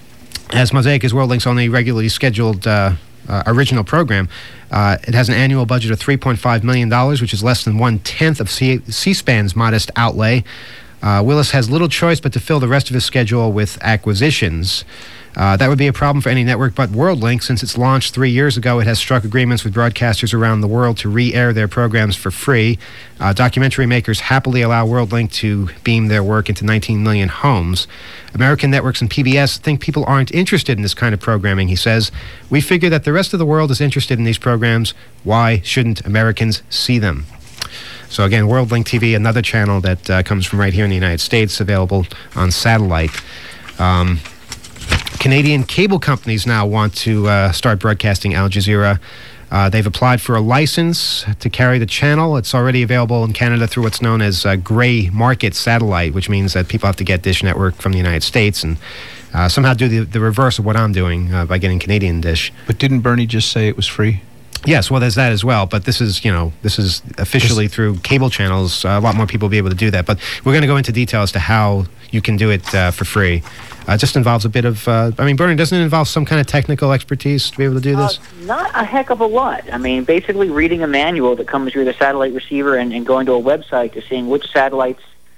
Speaker 3: as Mosaic is WorldLink's only regularly scheduled uh, uh, original program, Uh, it has an annual budget of three point five million dollars, which is less than one-tenth of C- C-SPAN's modest outlay. Uh, Willis has little choice but to fill the rest of his schedule with acquisitions. Uh, that would be a problem for any network but WorldLink. Since its launch three years ago, it has struck agreements with broadcasters around the world to re-air their programs for free. Uh, documentary makers happily allow WorldLink to beam their work into nineteen million homes. American networks and P B S think people aren't interested in this kind of programming, he says. We figure that the rest of the world is interested in these programs. Why shouldn't Americans see them? So again, WorldLink T V, another channel that uh, comes from right here in the United States, available on satellite. Um, Canadian cable companies now want to uh, start broadcasting Al Jazeera. Uh, they've applied for a license to carry the channel. It's already available in Canada through what's known as uh, gray market satellite, which means that people have to get Dish Network from the United States and uh, somehow do the, the reverse of what I'm doing uh, by getting Canadian Dish.
Speaker 5: But didn't Bernie just say it was free?
Speaker 3: Yes, well, there's that as well. But this is, you know, this is officially through cable channels. Uh, a lot more people will be able to do that. But we're going to go into detail as to how you can do it uh, for free. Uh, it just involves a bit of, uh, I mean, Bernie, doesn't it involve some kind of technical expertise to be able to do this?
Speaker 7: Uh, not a heck of a lot. I mean, basically reading a manual that comes with a satellite receiver and, and going to a website to seeing which satellites.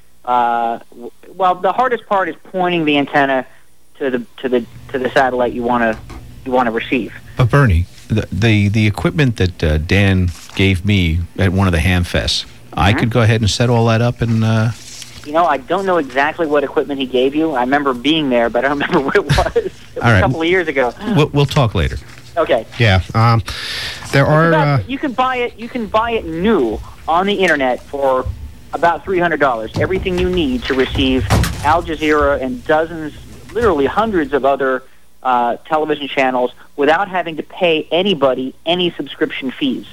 Speaker 7: Uh, w- well, the hardest part is pointing the antenna to the to the to the satellite you want to you want to receive.
Speaker 5: But Bernie, the the, the equipment that uh, Dan gave me at one of the ham fests, mm-hmm. I could go ahead and set all that up and. Uh,
Speaker 7: You know, I don't know exactly what equipment he gave you. I remember being there, but I don't remember what it was. It was
Speaker 5: All right.
Speaker 7: a couple of years ago.
Speaker 5: We'll, we'll talk later.
Speaker 7: Okay.
Speaker 3: Yeah. Um, there are...
Speaker 7: About,
Speaker 3: uh,
Speaker 7: you can buy it. You can buy it new on the internet for about three hundred dollars. Everything you need to receive Al Jazeera and dozens, literally hundreds of other uh, television channels without having to pay anybody any subscription fees.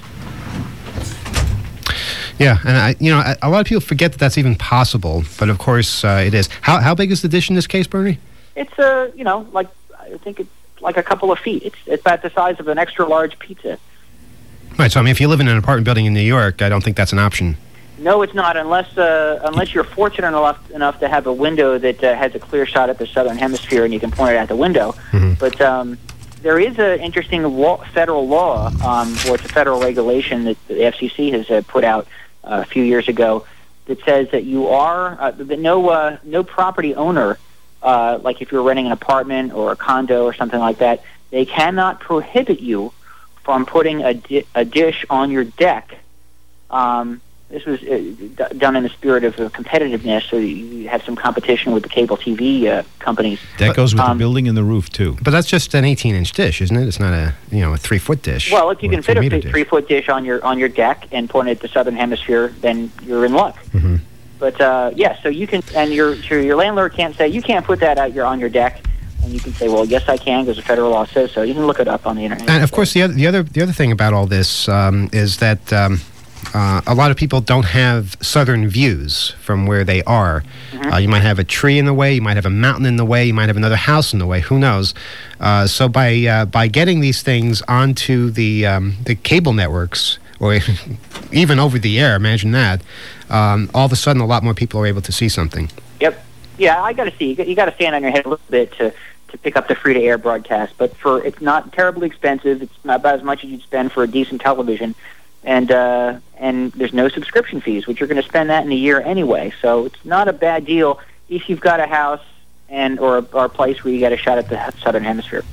Speaker 3: Yeah, and I, you know, a, a lot of people forget that that's even possible, but of course uh, it is. How how big is the dish in this case, Bernie?
Speaker 7: It's a, uh, you know, like I think it's like a couple of feet. It's it's about the size of an extra large pizza.
Speaker 3: Right. So I mean, if you live in an apartment building in New York, I don't think that's an option.
Speaker 7: No, it's not, unless uh, unless you're fortunate enough enough to have a window that uh, has a clear shot at the southern hemisphere and you can point it out the window.
Speaker 3: Mm-hmm.
Speaker 7: But um, there is an interesting law, federal law, um, or it's a federal regulation that the F C C has uh, put out uh, a few years ago that says that you are uh, that no uh, no property owner, uh, like if you're renting an apartment or a condo or something like that, they cannot prohibit you from putting a, di- a dish on your deck. Um, This was uh, d- done in the spirit of uh, competitiveness, so you have some competition with the cable T V uh, companies.
Speaker 5: That goes with
Speaker 7: um,
Speaker 5: the building and the roof, too.
Speaker 3: But that's just an eighteen-inch dish, isn't it? It's not a you know a three-foot dish.
Speaker 7: Well, if you
Speaker 3: or
Speaker 7: can fit a
Speaker 3: three-meter dish.
Speaker 7: three-foot dish on your on your deck and point it at the southern hemisphere, then you're in luck.
Speaker 3: Mm-hmm.
Speaker 7: But uh, yeah, so you can, and your so your landlord can't say you can't put that out your on your deck, and you can say, well, yes, I can, because the federal law says so. You can look it up on the internet.
Speaker 3: And of course, the other the other the other thing about all this um, is that. Um, Uh, a lot of people don't have southern views from where they are.
Speaker 7: Mm-hmm.
Speaker 3: Uh, you might have a tree in the way, you might have a mountain in the way, you might have another house in the way. Who knows? Uh, so by uh, by getting these things onto the um, the cable networks, or even over the air, imagine that. Um, all of a sudden, a lot more people are able to see something.
Speaker 7: Yep. Yeah, I got to see. You got, you got to stand on your head a little bit to, to pick up the free-to-air broadcast. But for it's not terribly expensive. It's not about as much as you'd spend for a decent television. And uh, and there's no subscription fees, which you're going to spend that in a year anyway. So it's not a bad deal if you've got a house and or a, or a place where you get a shot at the southern hemisphere.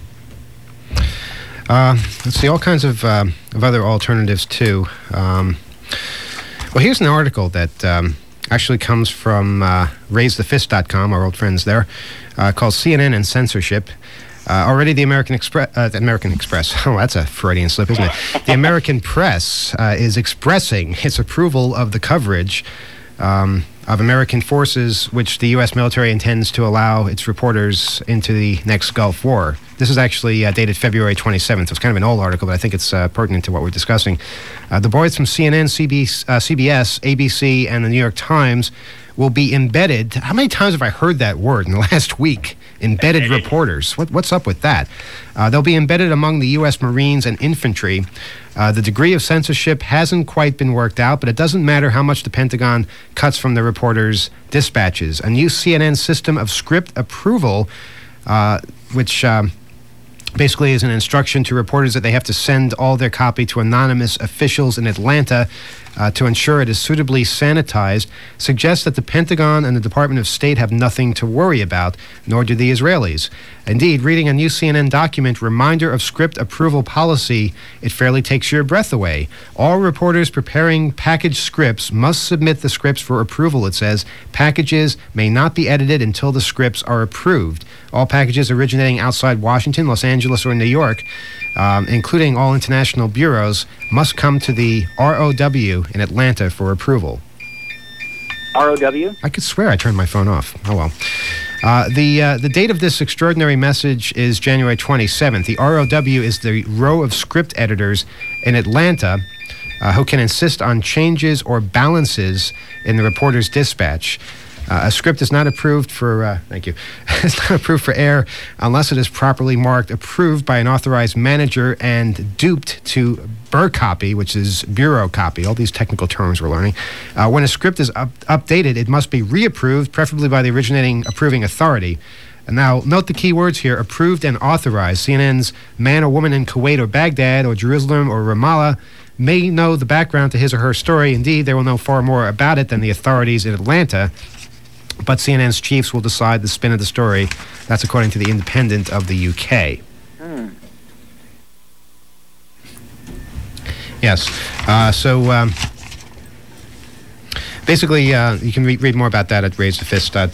Speaker 3: Uh, let's see, all kinds of um, of other alternatives too. Um, well, here's an article that um, actually comes from uh, raise the fist dot com, our old friends there, uh, called C N N and Censorship. Uh, already the American Express, uh, the American Express, oh, that's a Freudian slip, isn't it? The American press uh, is expressing its approval of the coverage um, of American forces, which the U S military intends to allow its reporters into the next Gulf War. This is actually uh, dated February twenty-seventh. So it's kind of an old article, but I think it's uh, pertinent to what we're discussing. Uh, the boys from C N N, C B S, uh, C B S, A B C, and the New York Times will be embedded. How many times have I heard that word in the last week? Embedded reporters. What, what's up with that? Uh, they'll be embedded among the U S Marines and infantry. Uh, the degree of censorship hasn't quite been worked out, but it doesn't matter how much the Pentagon cuts from the reporters' dispatches. A new C N N system of script approval, uh, which um, basically is an instruction to reporters that they have to send all their copy to anonymous officials in Atlanta uh, to ensure it is suitably sanitized, suggests that the Pentagon and the Department of State have nothing to worry about, nor do the Israelis. Indeed, reading a new C N N document, Reminder of Script Approval Policy, it fairly takes your breath away. All reporters preparing package scripts must submit the scripts for approval, it says. Packages may not be edited until the scripts are approved. All packages originating outside Washington, Los Angeles, or New York, um, including all international bureaus, must come to the R O W in Atlanta for approval.
Speaker 7: R O W?
Speaker 3: I could swear I turned my phone off. Oh, well. Uh, the uh, the date of this extraordinary message is January twenty-seventh. The R O W is the row of script editors in Atlanta uh, who can insist on changes or balances in the reporter's dispatch. Uh, a script is not approved for, uh, thank you, it's not approved for air unless it is properly marked approved by an authorized manager and duped to Burr copy, which is bureau copy, all these technical terms we're learning. Uh, when a script is up- updated, it must be reapproved, preferably by the originating approving authority. And now, note the key words here, approved and authorized. C N N's man or woman in Kuwait or Baghdad or Jerusalem or Ramallah may know the background to his or her story. Indeed, they will know far more about it than the authorities in Atlanta. But C N N's chiefs will decide the spin of the story. That's according to the Independent of the U K.
Speaker 7: Hmm.
Speaker 3: Yes. Uh, so um, basically, uh, you can re- read more about that at raise the fist dot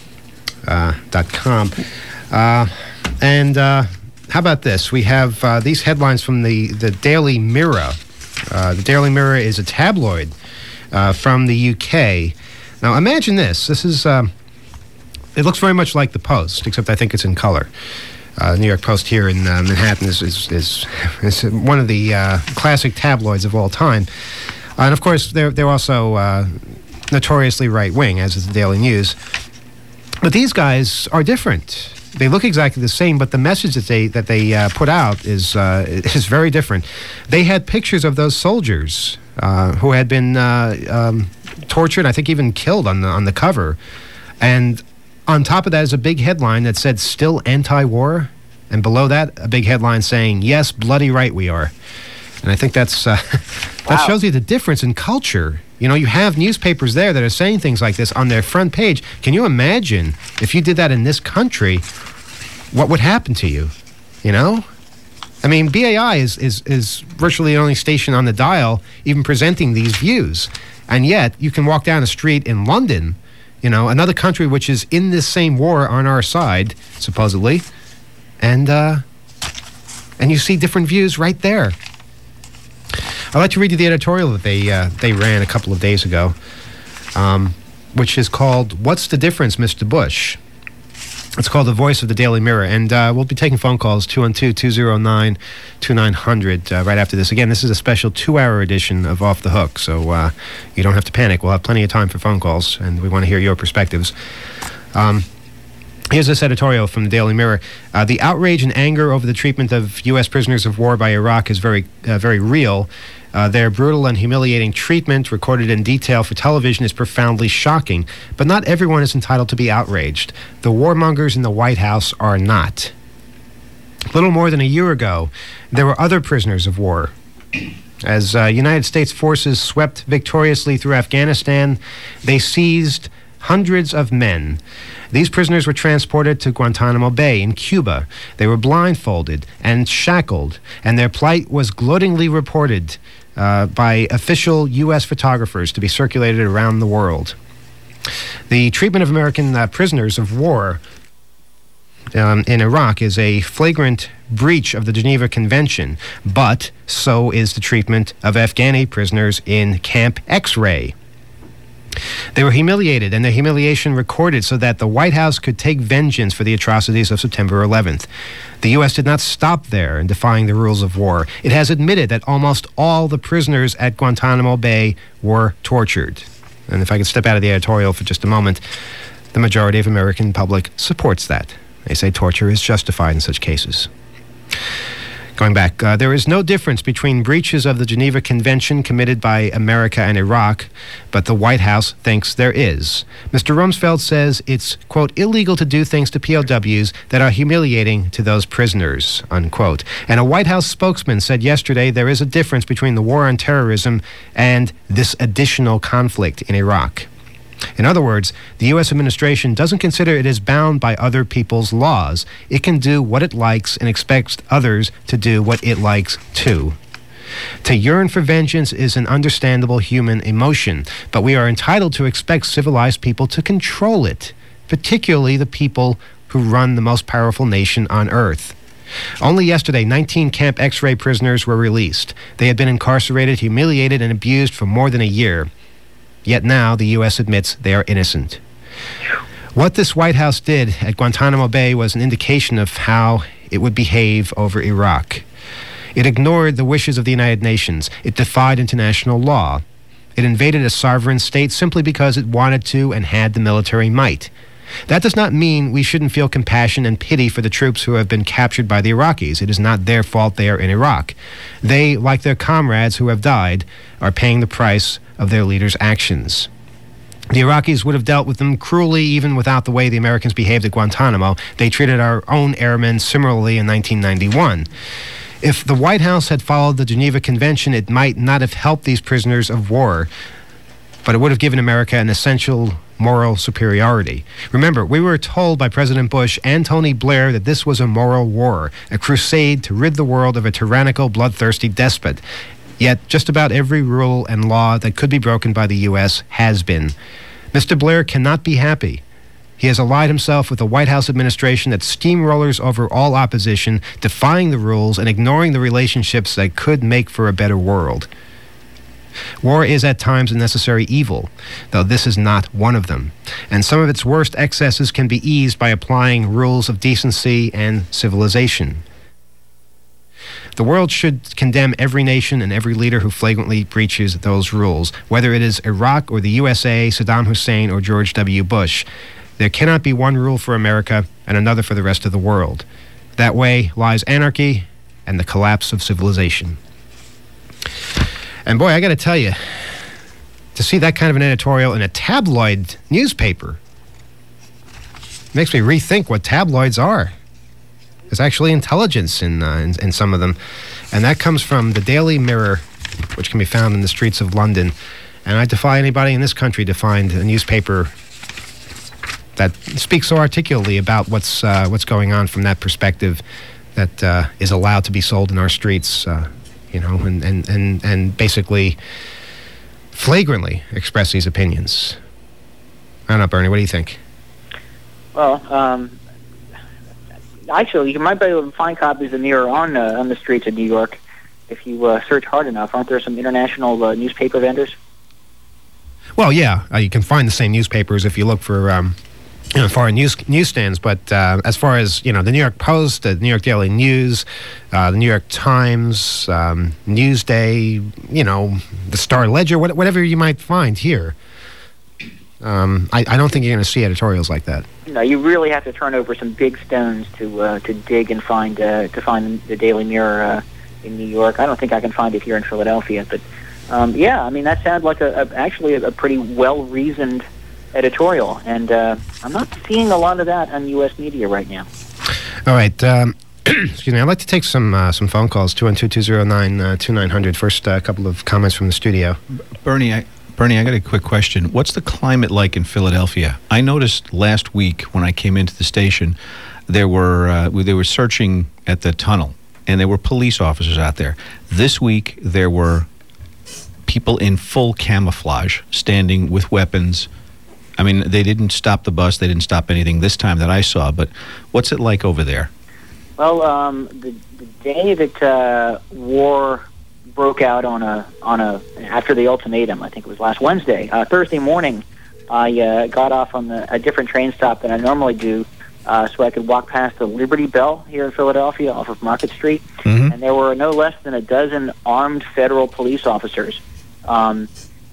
Speaker 3: com. Uh, and uh, how about this? We have uh, these headlines from the, the Daily Mirror. Uh, the Daily Mirror is a tabloid uh, from the U K. Now, imagine this. This is, um, it looks very much like the Post, except I think it's in color. Uh, the New York Post here in uh, Manhattan is, is, is, is one of the uh, classic tabloids of all time. Uh, and, of course, they're, they're also uh, notoriously right-wing, as is the Daily News. But these guys are different. They look exactly the same, but the message that they that they uh, put out is uh, is very different. They had pictures of those soldiers uh, who had been uh, um, tortured, I think even killed on the on the cover, and on top of that is a big headline that said "Still anti-war," and below that a big headline saying "Yes, bloody right we are." And I think that's uh, that
Speaker 7: Wow.
Speaker 3: shows you the difference in culture. You know, you have newspapers there that are saying things like this on their front page. Can you imagine if you did that in this country? What would happen to you? You know? I mean, B A I is, is, is virtually the only station on the dial even presenting these views. And yet, you can walk down a street in London, you know, another country which is in this same war on our side, supposedly, and, uh, and you see different views right there. I'd like to read you the editorial that they, uh, they ran a couple of days ago, um, which is called, "What's the Difference, Mister Bush?" It's called The Voice of the Daily Mirror, and uh, we'll be taking phone calls, two one two, two oh nine, two nine hundred, uh, right after this. Again, this is a special two-hour edition of Off the Hook, so uh, you don't have to panic. We'll have plenty of time for phone calls, and we want to hear your perspectives. Um, here's this editorial from the Daily Mirror. Uh, the outrage and anger over the treatment of U S prisoners of war by Iraq is very, uh, very real. Uh, their brutal and humiliating treatment, recorded in detail for television, is profoundly shocking. But not everyone is entitled to be outraged. The warmongers in the White House are not. Little more than a year ago, there were other prisoners of war. As uh, United States forces swept victoriously through Afghanistan, they seized hundreds of men. These prisoners were transported to Guantanamo Bay in Cuba. They were blindfolded and shackled, and their plight was gloatingly reported uh, by official U S photographers to be circulated around the world. The treatment of American uh, prisoners of war um, in Iraq is a flagrant breach of the Geneva Convention, but so is the treatment of Afghani prisoners in Camp X-Ray. They were humiliated, and their humiliation recorded so that the White House could take vengeance for the atrocities of September eleventh. The U S did not stop there in defying the rules of war. It has admitted that almost all the prisoners at Guantanamo Bay were tortured. And if I could step out of the editorial for just a moment, the majority of American public supports that. They say torture is justified in such cases. Going back, uh, there is no difference between breaches of the Geneva Convention committed by America and Iraq, but the White House thinks there is. Mister Rumsfeld says it's, quote, illegal to do things to P O Ws that are humiliating to those prisoners, unquote. And a White House spokesman said yesterday there is a difference between the war on terrorism and this additional conflict in Iraq. In other words, the U S administration doesn't consider it is bound by other people's laws. It can do what it likes and expects others to do what it likes too. To yearn for vengeance is an understandable human emotion, but we are entitled to expect civilized people to control it, particularly the people who run the most powerful nation on earth. Only yesterday, nineteen Camp X-Ray prisoners were released. They had been incarcerated, humiliated, and abused for more than a year. Yet now the U S admits they are innocent. What this White House did at Guantanamo Bay was an indication of how it would behave over Iraq. It ignored the wishes of the United Nations. It defied international law. It invaded a sovereign state simply because it wanted to and had the military might. That does not mean we shouldn't feel compassion and pity for the troops who have been captured by the Iraqis. It is not their fault they are in Iraq. They, like their comrades who have died, are paying the price of their leaders' actions. The Iraqis would have dealt with them cruelly even without the way the Americans behaved at Guantanamo. They treated our own airmen similarly in nineteen ninety-one. If the White House had followed the Geneva Convention, it might not have helped these prisoners of war, but it would have given America an essential moral superiority. Remember, we were told by President Bush and Tony Blair that this was a moral war, a crusade to rid the world of a tyrannical, bloodthirsty despot. Yet just about every rule and law that could be broken by the U S has been. Mister Blair cannot be happy. He has allied himself with a White House administration that steamrollers over all opposition, defying the rules and ignoring the relationships that could make for a better world. War is at times a necessary evil, though this is not one of them. And some of its worst excesses can be eased by applying rules of decency and civilization. The world should condemn every nation and every leader who flagrantly breaches those rules, whether it is Iraq or the U S A, Saddam Hussein, or George W. Bush. There cannot be one rule for America and another for the rest of the world. That way lies anarchy and the collapse of civilization. And boy, I got to tell you, to see that kind of an editorial in a tabloid newspaper makes me rethink what tabloids are. There's actually intelligence in, uh, in in some of them, and that comes from the Daily Mirror, which can be found in the streets of London. And I defy anybody in this country to find a newspaper that speaks so articulately about what's uh, what's going on from that perspective, that uh, is allowed to be sold in our streets, uh, you know, and, and, and, and basically flagrantly express these opinions. I don't know, Bernie, what do you think?
Speaker 7: Well, um, actually, you might be able to find copies of the Mirror on uh, on the streets of New York if you uh, search hard enough. Aren't there some international uh, newspaper vendors?
Speaker 3: Well, yeah, uh, you can find the same newspapers if you look for um, you know, foreign news newsstands. But uh, as far as, you know, the New York Post, the New York Daily News, uh, the New York Times, um, Newsday, you know, the Star Ledger, what, whatever you might find here. Um, I, I don't think you're going to see editorials like that.
Speaker 7: No, you really have to turn over some big stones to uh, to dig and find uh, to find the Daily Mirror uh, in New York. I don't think I can find it here in Philadelphia, but um, yeah, I mean that sounds like a, a actually a, a pretty well reasoned editorial, and uh, I'm not seeing a lot of that on U S media right now.
Speaker 3: All right. Um, excuse me. I'd like to take some uh, some phone calls. two one two, two zero nine, two nine zero zero. First, a uh, couple of comments from the studio.
Speaker 5: Bernie, I. Bernie, I got a quick question. What's the climate like in Philadelphia? I noticed last week when I came into the station, there were uh, they were searching at the tunnel, and there were police officers out there. This week, there were people in full camouflage standing with weapons I mean, they didn't stop the bus. They didn't stop anything this time that I saw. But what's it like over there?
Speaker 7: Well, um, the, the day that uh, war broke out on a on a after the ultimatum, I think it was last Wednesday, uh, Thursday morning, I uh, got off on the, a different train stop than I normally do, uh, so I could walk past the Liberty Bell here in Philadelphia off of Market Street, mm-hmm. and there were no less than a dozen armed federal police officers um,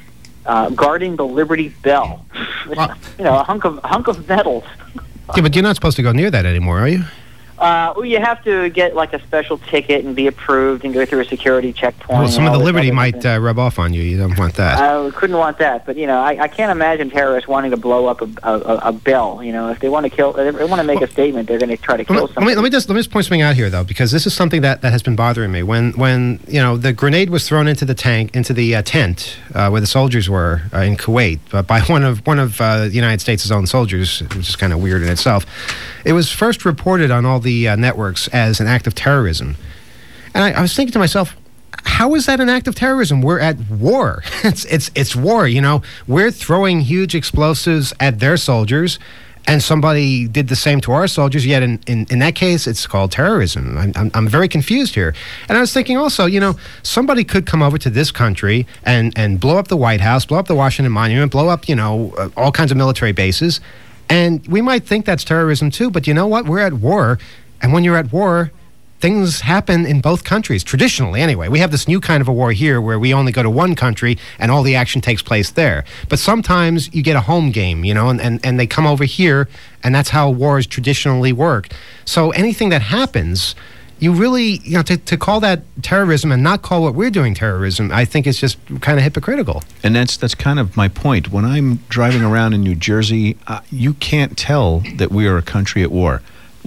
Speaker 7: uh, guarding the Liberty Bell.
Speaker 3: Wow.
Speaker 7: You know, a hunk of a hunk of metal.
Speaker 3: Yeah, but you're not supposed to go near that anymore, are you?
Speaker 7: Uh, well, you have to get like a special ticket and be approved and go through a security checkpoint.
Speaker 3: Well, some of the liberty might
Speaker 7: uh,
Speaker 3: rub off on you. You don't want that.
Speaker 7: I couldn't want that, but you know, I, I can't imagine terrorists wanting to blow up a, a, a bell. You know, if they want to kill, if they want to make well, a statement, they're going to try to kill
Speaker 3: let me,
Speaker 7: somebody.
Speaker 3: Let me just let me just point something out here, though, because this is something that, that has been bothering me. When when you know the grenade was thrown into the tank, into the uh, tent uh, where the soldiers were uh, in Kuwait, uh, by one of one of uh, the United States' own soldiers, which is kind of weird in itself. It was first reported on all the uh, networks as an act of terrorism. And I, I was thinking to myself, how is that an act of terrorism? We're at war. It's it's it's war, you know. We're throwing huge explosives at their soldiers, and somebody did the same to our soldiers, yet in, in, in that case, it's called terrorism. I'm, I'm, I'm very confused here. And I was thinking also, you know, somebody could come over to this country and, and blow up the White House, blow up the Washington Monument, blow up, you know, uh, all kinds of military bases, and we might think that's terrorism too, but you know what? We're at war. And when you're at war, things happen in both countries, traditionally anyway. We have this new kind of a war here where we only go to one country and all the action takes place there. But sometimes you get a home game, you know, and, and, and they come over here, and that's how wars traditionally work. So anything that happens, you really, you know, to, to call that terrorism and not call what we're doing terrorism, I think is just kind of hypocritical.
Speaker 5: And that's that's kind of my point. When I'm driving around in New Jersey, uh, you can't tell that we are a country at war.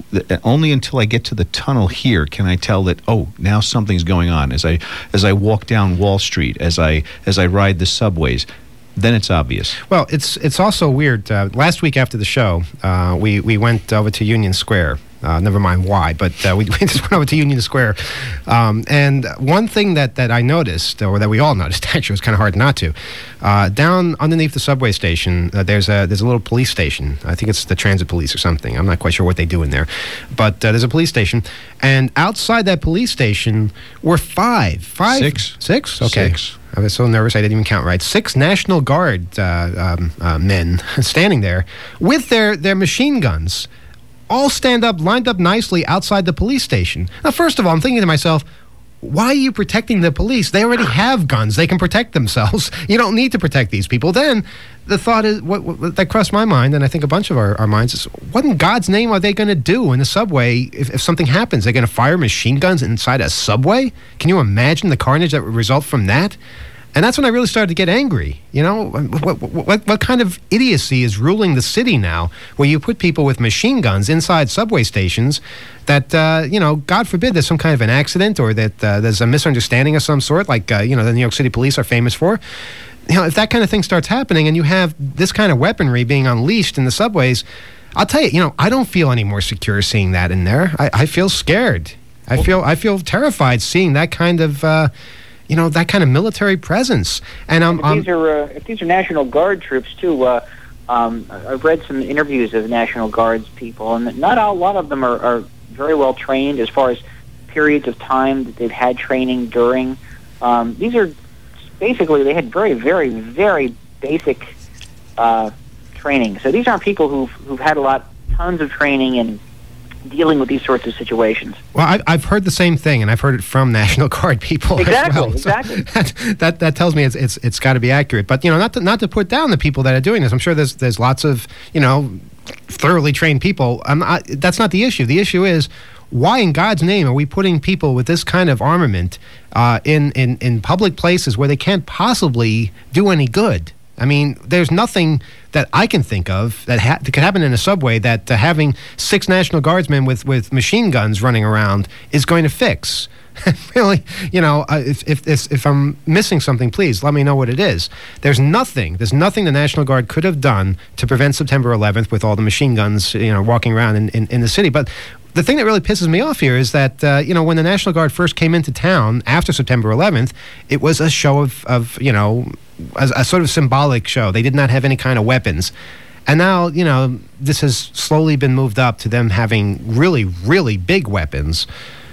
Speaker 5: Only until I get to the tunnel here can I tell that, oh, now something's going on. As I as I walk down Wall Street, as I as I ride the subways, then it's obvious.
Speaker 3: Well, it's it's also weird. Uh, last week after the show, uh, we we went over to Union Square. Uh, never mind why, but uh, we, we just went over to Union Square. Um, and one thing that, that I noticed, or that we all noticed, actually, it was kind of hard not to, uh, down underneath the subway station, uh, there's a there's a little police station. I think it's the transit police or something. I'm not quite sure what they do in there. But uh, there's a police station. And outside that police station were five. Five?
Speaker 5: Six.
Speaker 3: Six? Okay.
Speaker 5: Six.
Speaker 3: I was so nervous I didn't even count right. Six National Guard uh, um, uh, men standing there with their, their machine guns, all stand up, lined up nicely outside the police station. Now, first of all, I'm thinking to myself, why are you protecting the police? They already have guns. They can protect themselves. You don't need to protect these people. Then the thought is, what, what that crossed my mind, and I think a bunch of our, our minds, is what in God's name are they going to do in the subway if, if something happens? They're going to fire machine guns inside a subway? Can you imagine the carnage that would result from that? And that's when I really started to get angry. You know, what, what, what kind of idiocy is ruling the city now, where you put people with machine guns inside subway stations that, uh, you know, God forbid there's some kind of an accident or that uh, there's a misunderstanding of some sort, like, uh, you know, the New York City police are famous for. You know, if that kind of thing starts happening and you have this kind of weaponry being unleashed in the subways, I'll tell you, you know, I don't feel any more secure seeing that in there. I, I feel scared. I feel I feel terrified seeing that kind of... Uh, You know, that kind of military presence. And um,
Speaker 7: if these are uh, if these are National Guard troops too. Uh, um, I've read some interviews of National Guards people, and not a lot of them are, are very well trained as far as periods of time that they've had training during. Um, these are basically they had very, very, very basic uh, training. So these aren't people who've who've had a lot, tons of training and dealing with these sorts of situations.
Speaker 3: Well, I, I've heard the same thing, and I've heard it from National Guard people
Speaker 7: exactly,
Speaker 3: as well.
Speaker 7: Exactly,
Speaker 3: so that, that that tells me it's it's it's got to be accurate. But you know, not to not to put down the people that are doing this. I'm sure there's there's lots of you know thoroughly trained people. I'm not, that's not the issue. The issue is, why in God's name are we putting people with this kind of armament uh, in in in public places where they can't possibly do any good? I mean, there's nothing that I can think of that, ha- that could happen in a subway that uh, having six National Guardsmen with, with machine guns running around is going to fix. Really, you know, uh, if, if, if, if I'm missing something, please let me know what it is. There's nothing, there's nothing the National Guard could have done to prevent September eleventh with all the machine guns, you know, walking around in, in, in the city. But the thing that really pisses me off here is that, uh, you know, when the National Guard first came into town after September eleventh, it was a show of, of you know, a, a sort of symbolic show. They did not have any kind of weapons. And now, you know, this has slowly been moved up to them having really, really big weapons.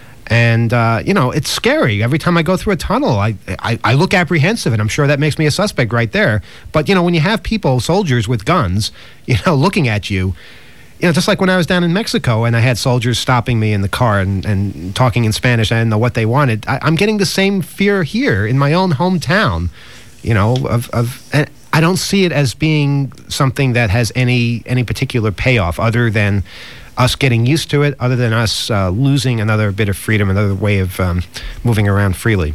Speaker 3: And, uh, you know, it's scary. Every time I go through a tunnel, I, I, I look apprehensive, and I'm sure that makes me a suspect right there. But, you know, when you have people, soldiers with guns, you know, looking at you, you know, just like when I was down in Mexico and I had soldiers stopping me in the car and, and talking in Spanish, I didn't know what they wanted. I, I'm getting the same fear here in my own hometown, you know, of... of and I don't see it as being something that has any any particular payoff other than us getting used to it, other than us uh, losing another bit of freedom, another way of um, moving around freely.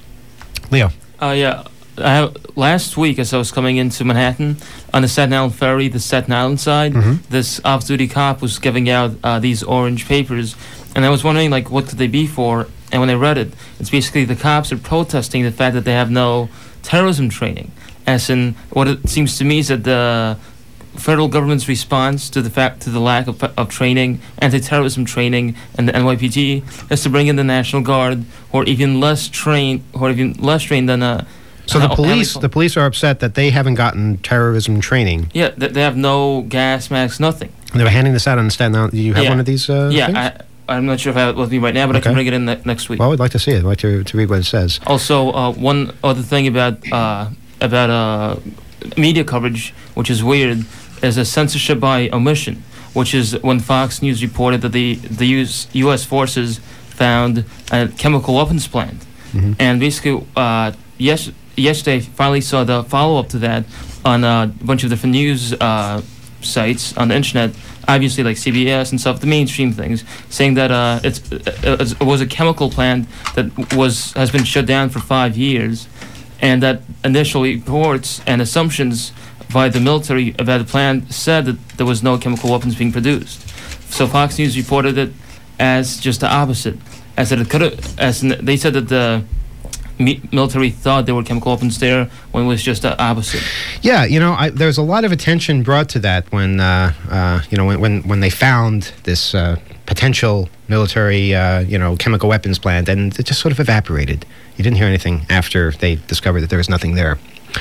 Speaker 3: Leo.
Speaker 8: Uh, yeah. I have, last week, as I was coming into Manhattan, on the Staten Island ferry, the Staten Island side,
Speaker 3: Mhm.
Speaker 8: this off-duty cop was giving out uh, these orange papers, and I was wondering, like, what could they be for? And when I read it, it's basically the cops are protesting the fact that they have no terrorism training. As in, what it seems to me is that the federal government's response to the fact to the lack of, of training, anti-terrorism training, and the N Y P D is to bring in the National Guard, who are even less trained, who are even less trained than a.
Speaker 3: So the
Speaker 8: a-
Speaker 3: police,
Speaker 8: a-
Speaker 3: the police are upset that they haven't gotten terrorism training.
Speaker 8: Yeah, they, they have no gas masks, nothing.
Speaker 3: They were handing this out on Staten Island. Do you have
Speaker 8: Yeah.
Speaker 3: one of these uh,
Speaker 8: yeah,
Speaker 3: things?
Speaker 8: I, I'm not sure if I have it with me right now, but I
Speaker 3: Okay.
Speaker 8: can bring it in ne- next week.
Speaker 3: Well, I'd like to see it. I'd like to, to read what it says.
Speaker 8: Also, uh, one other thing about uh, about uh, media coverage, which is weird, is a censorship by omission, which is when Fox News reported that the the U S, U S forces found a chemical weapons plant,
Speaker 3: Mhm.
Speaker 8: and basically, uh, yes, yesterday finally saw the follow up to that on a bunch of different news uh, sites on the internet. Obviously, like C B S and stuff, the mainstream things, saying that uh, it's, it was a chemical plant that was has been shut down for five years, and that initial reports and assumptions by the military about the plant said that there was no chemical weapons being produced. So Fox News reported it as just the opposite, as that it could have, as in, they said that the mi- military thought there were chemical weapons there when it was just the opposite.
Speaker 3: Yeah, you know, I, there's a lot of attention brought to that when, uh, uh, you know, when, when, when they found this uh, potential military, uh, you know, chemical weapons plant, and it just sort of evaporated. You didn't hear anything after they discovered that there was nothing there.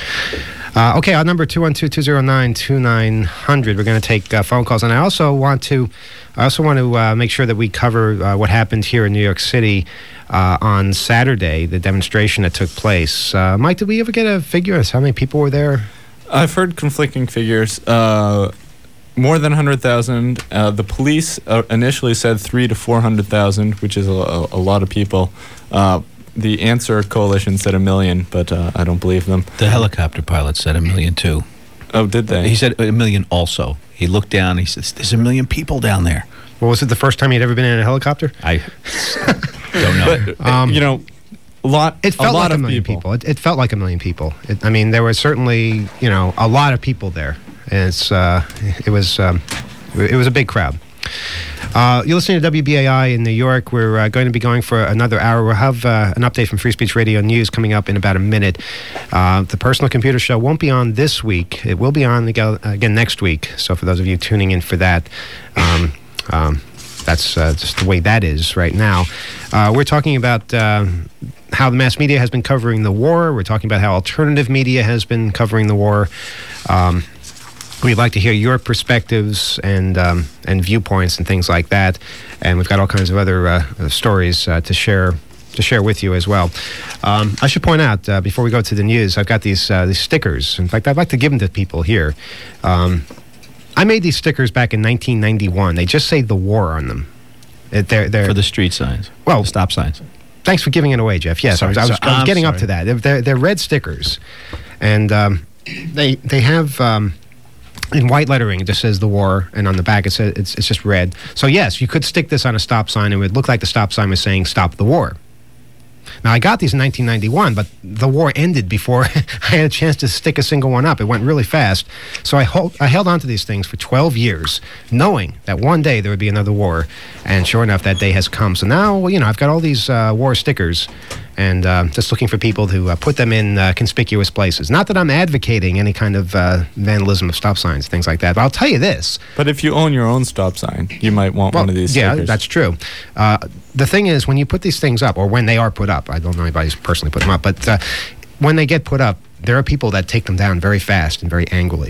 Speaker 3: Uh, okay, our number two one two, two zero nine, two nine zero zero. We're going to take uh, phone calls, and I also want to, I also want to uh, make sure that we cover uh, what happened here in New York City uh, on Saturday, the demonstration that took place. Uh, Mike, did we ever get a figure as how many people were there?
Speaker 6: I've heard conflicting figures. Uh, more than one hundred thousand. Uh, the police uh, initially said three to four hundred thousand, which is a, a, a lot of people. Uh, the Answer Coalition said a million, but uh, I don't believe them.
Speaker 5: The helicopter pilot said a million too.
Speaker 6: Oh, did they?
Speaker 5: He said a million also. He looked down. He says, "There's a million people down there."
Speaker 3: Well, was it the first time you'd ever been in a helicopter?
Speaker 5: I don't know.
Speaker 6: But, uh,
Speaker 3: Um,
Speaker 6: you know, a lot.
Speaker 3: It felt
Speaker 6: a lot
Speaker 3: like a
Speaker 6: of
Speaker 3: million
Speaker 6: people.
Speaker 3: people. It, it felt like a million people. It, I mean, there was certainly, you know, a lot of people there. And it's, uh, it was, um, it was a big crowd. Uh, you're listening to W B A I in New York. We're uh, going to be going for another hour. We'll have uh, an update from Free Speech Radio News coming up in about a minute. Uh, the Personal Computer Show won't be on this week. It will be on again, again next week. So for those of you tuning in for that, um, um, that's uh, just the way that is right now. Uh, we're talking about uh, how the mass media has been covering the war. We're talking about how alternative media has been covering the war. Um, We'd like to hear your perspectives and um, and viewpoints and things like that, and we've got all kinds of other uh, stories uh, to share to share with you as well. Um, I should point out uh, before we go to the news, I've got these uh, these stickers. In fact, I'd like to give them to people here. Um, I made these stickers back in nineteen ninety-one. They just say "the war" on them. It, they're, they're,
Speaker 5: For the street signs.
Speaker 3: Well,
Speaker 5: the stop signs.
Speaker 3: Thanks for giving it away, Jeff. Yes,
Speaker 5: Sorry,
Speaker 3: I was, I was,
Speaker 5: sorry.
Speaker 3: I was
Speaker 5: I'm
Speaker 3: getting up
Speaker 5: sorry.
Speaker 3: to that. They're, they're, they're red stickers, and um, they they have. Um, in white lettering, it just says "the war," and on the back it says it's, it's just red. So yes, you could stick this on a stop sign, and it would look like the stop sign was saying "Stop the war." Now I got these in nineteen ninety-one, but the war ended before I had a chance to stick a single one up. It went really fast, so I, hold, I held on to these things for twelve years, knowing that one day there would be another war, and sure enough, that day has come. So now, well, you know, I've got all these uh, war stickers, and uh, just looking for people to uh, put them in uh, conspicuous places. Not that I'm advocating any kind of uh, vandalism of stop signs, things like that, but I'll tell you this.
Speaker 6: But if you own your own stop sign, you might want
Speaker 3: Well,
Speaker 6: one of these
Speaker 3: yeah,
Speaker 6: stickers.
Speaker 3: that's true. Uh, the thing is, when you put these things up, or when they are put up, I don't know anybody who's personally put them up, but uh, when they get put up, there are people that take them down very fast and very angrily.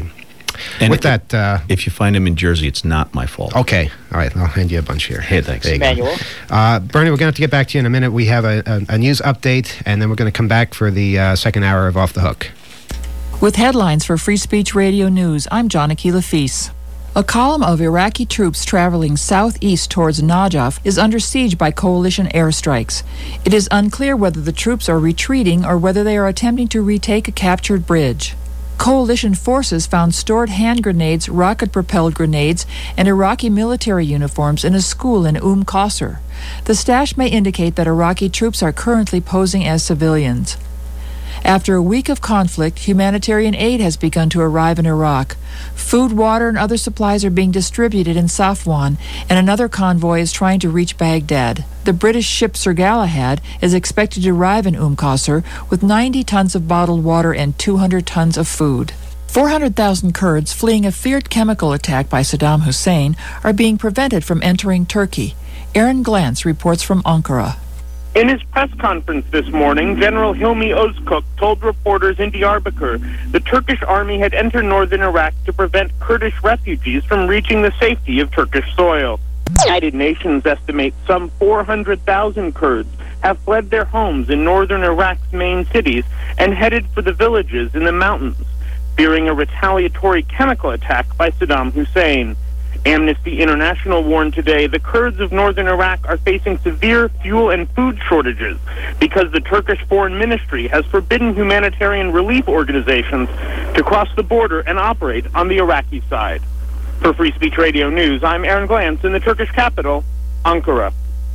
Speaker 5: And
Speaker 3: With
Speaker 5: if,
Speaker 3: that, uh,
Speaker 5: if you find him in Jersey, it's not my fault.
Speaker 3: okay. All right, I'll hand you a bunch here.
Speaker 5: Hey, thanks.
Speaker 3: There you go.
Speaker 7: Manuel.
Speaker 3: Uh, Bernie, we're going to have to get back to you in a minute. We have a, a, a news update, and then we're going to come back for the uh, second hour of Off the Hook.
Speaker 9: With headlines for Free Speech Radio News, I'm Janaki Lafis. A column of Iraqi troops traveling southeast towards Najaf is under siege by coalition airstrikes. It is unclear whether the troops are retreating or whether they are attempting to retake a captured bridge. Coalition forces found stored hand grenades, rocket-propelled grenades, and Iraqi military uniforms in a school in Umm Qasr. The stash may indicate that Iraqi troops are currently posing as civilians. After a week of conflict, humanitarian aid has begun to arrive in Iraq. Food, water, and other supplies are being distributed in Safwan, and another convoy is trying to reach Baghdad. The British ship Sir Galahad is expected to arrive in Umm Qasr with ninety tons of bottled water and two hundred tons of food. four hundred thousand Kurds fleeing a feared chemical attack by Saddam Hussein are being prevented from entering Turkey. Aaron Glantz reports from Ankara.
Speaker 10: In his press conference this morning, General Hilmi Özkök told reporters in Diyarbakir the Turkish army had entered northern Iraq to prevent Kurdish refugees from reaching the safety of Turkish soil. The United Nations estimate some four hundred thousand Kurds have fled their homes in northern Iraq's main cities and headed for the villages in the mountains, fearing a retaliatory chemical attack by Saddam Hussein. Amnesty International warned today the Kurds of northern Iraq are facing severe fuel and food shortages because the Turkish Foreign Ministry has forbidden humanitarian relief organizations to cross the border and operate on the Iraqi side. For Free Speech Radio News, I'm Aaron Glantz in the Turkish capital, Ankara.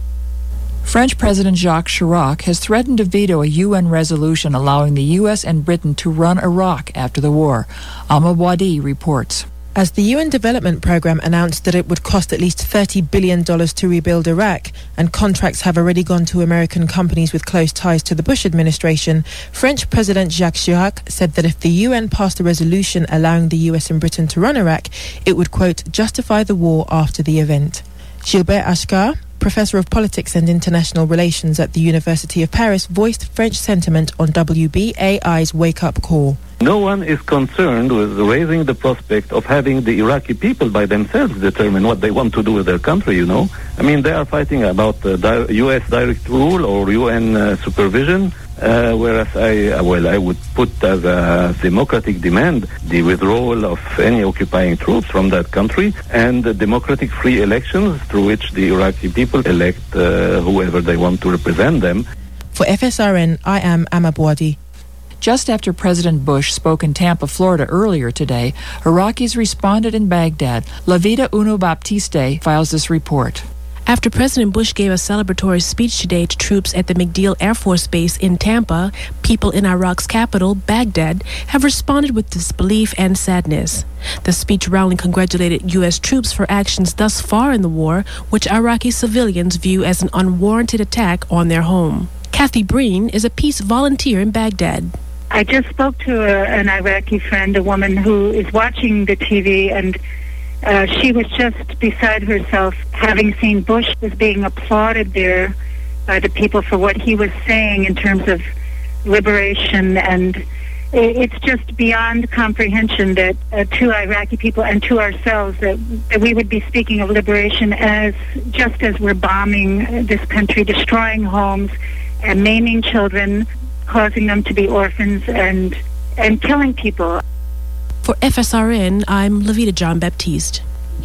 Speaker 9: French President Jacques Chirac has threatened to veto a U N resolution allowing the U S and Britain to run Iraq after the war. Amma Wadi reports.
Speaker 11: As the U N Development Programme announced that it would cost at least thirty billion dollars to rebuild Iraq, and contracts have already gone to American companies with close ties to the Bush administration, French President Jacques Chirac said that if the U N passed a resolution allowing the U S and Britain to run Iraq, it would, quote, justify the war after the event. Gilbert Achcar, Professor of Politics and International Relations at the University of Paris, voiced French sentiment on W B A I's wake-up call.
Speaker 12: No one is concerned with raising the prospect of having the Iraqi people by themselves determine what they want to do with their country, you know. I mean, they are fighting about uh, di- U S direct rule or U N uh, supervision, uh, whereas I, uh, well, I would put as a democratic demand the withdrawal of any occupying troops from that country and the democratic free elections through which the Iraqi people elect uh, whoever they want to represent them.
Speaker 11: For F S R N, I am Amabwadi.
Speaker 9: Just after President Bush spoke in Tampa, Florida earlier today, Iraqis responded in Baghdad. La Vida Uno Baptiste files this report.
Speaker 13: After President Bush gave a celebratory speech today to troops at the MacDill Air Force Base in Tampa, people in Iraq's capital, Baghdad, have responded with disbelief and sadness. The speech roundly congratulated U S troops for actions thus far in the war, which Iraqi civilians view as an unwarranted attack on their home. Kathy Breen is a peace volunteer in Baghdad.
Speaker 14: I just spoke to a, an Iraqi friend, a woman who is watching the T V, and uh, she was just beside herself, having seen Bush was being applauded there by the people for what he was saying in terms of liberation, and it's just beyond comprehension that uh, to Iraqi people and to ourselves that, that we would be speaking of liberation as just as we're bombing this country, destroying homes, and maiming children, causing them to be orphans, and and killing people.
Speaker 13: For F S R N, I'm Lavita John Baptiste.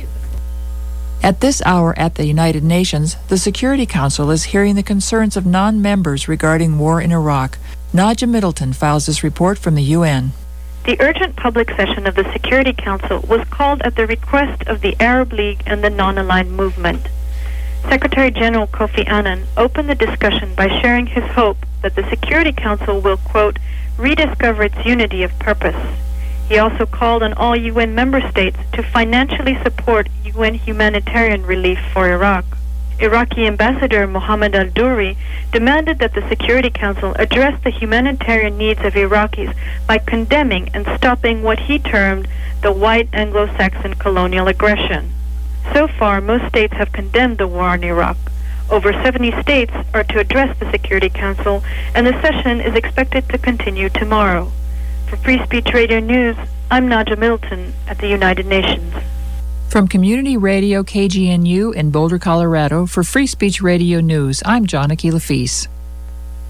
Speaker 9: At this hour at the United Nations, the Security Council is hearing the concerns of non-members regarding war in Iraq. Nadja Middleton files this report from the U N.
Speaker 15: The urgent public session of the Security Council was called at the request of the Arab League and the Non-Aligned Movement. Secretary General Kofi Annan opened the discussion by sharing his hope that the Security Council will, quote, rediscover its unity of purpose. He also called on all U N member states to financially support U N humanitarian relief for Iraq. Iraqi Ambassador Mohammed al-Duri demanded that the Security Council address the humanitarian needs of Iraqis by condemning and stopping what he termed the white Anglo-Saxon colonial aggression. So far, most states have condemned the war in Iraq. Over seventy states are to address the Security Council, and the session is expected to continue tomorrow. For Free Speech Radio News, I'm Nadja Middleton at the United Nations.
Speaker 9: From Community Radio K G N U in Boulder, Colorado, for Free Speech Radio News, I'm Johnny Lafise.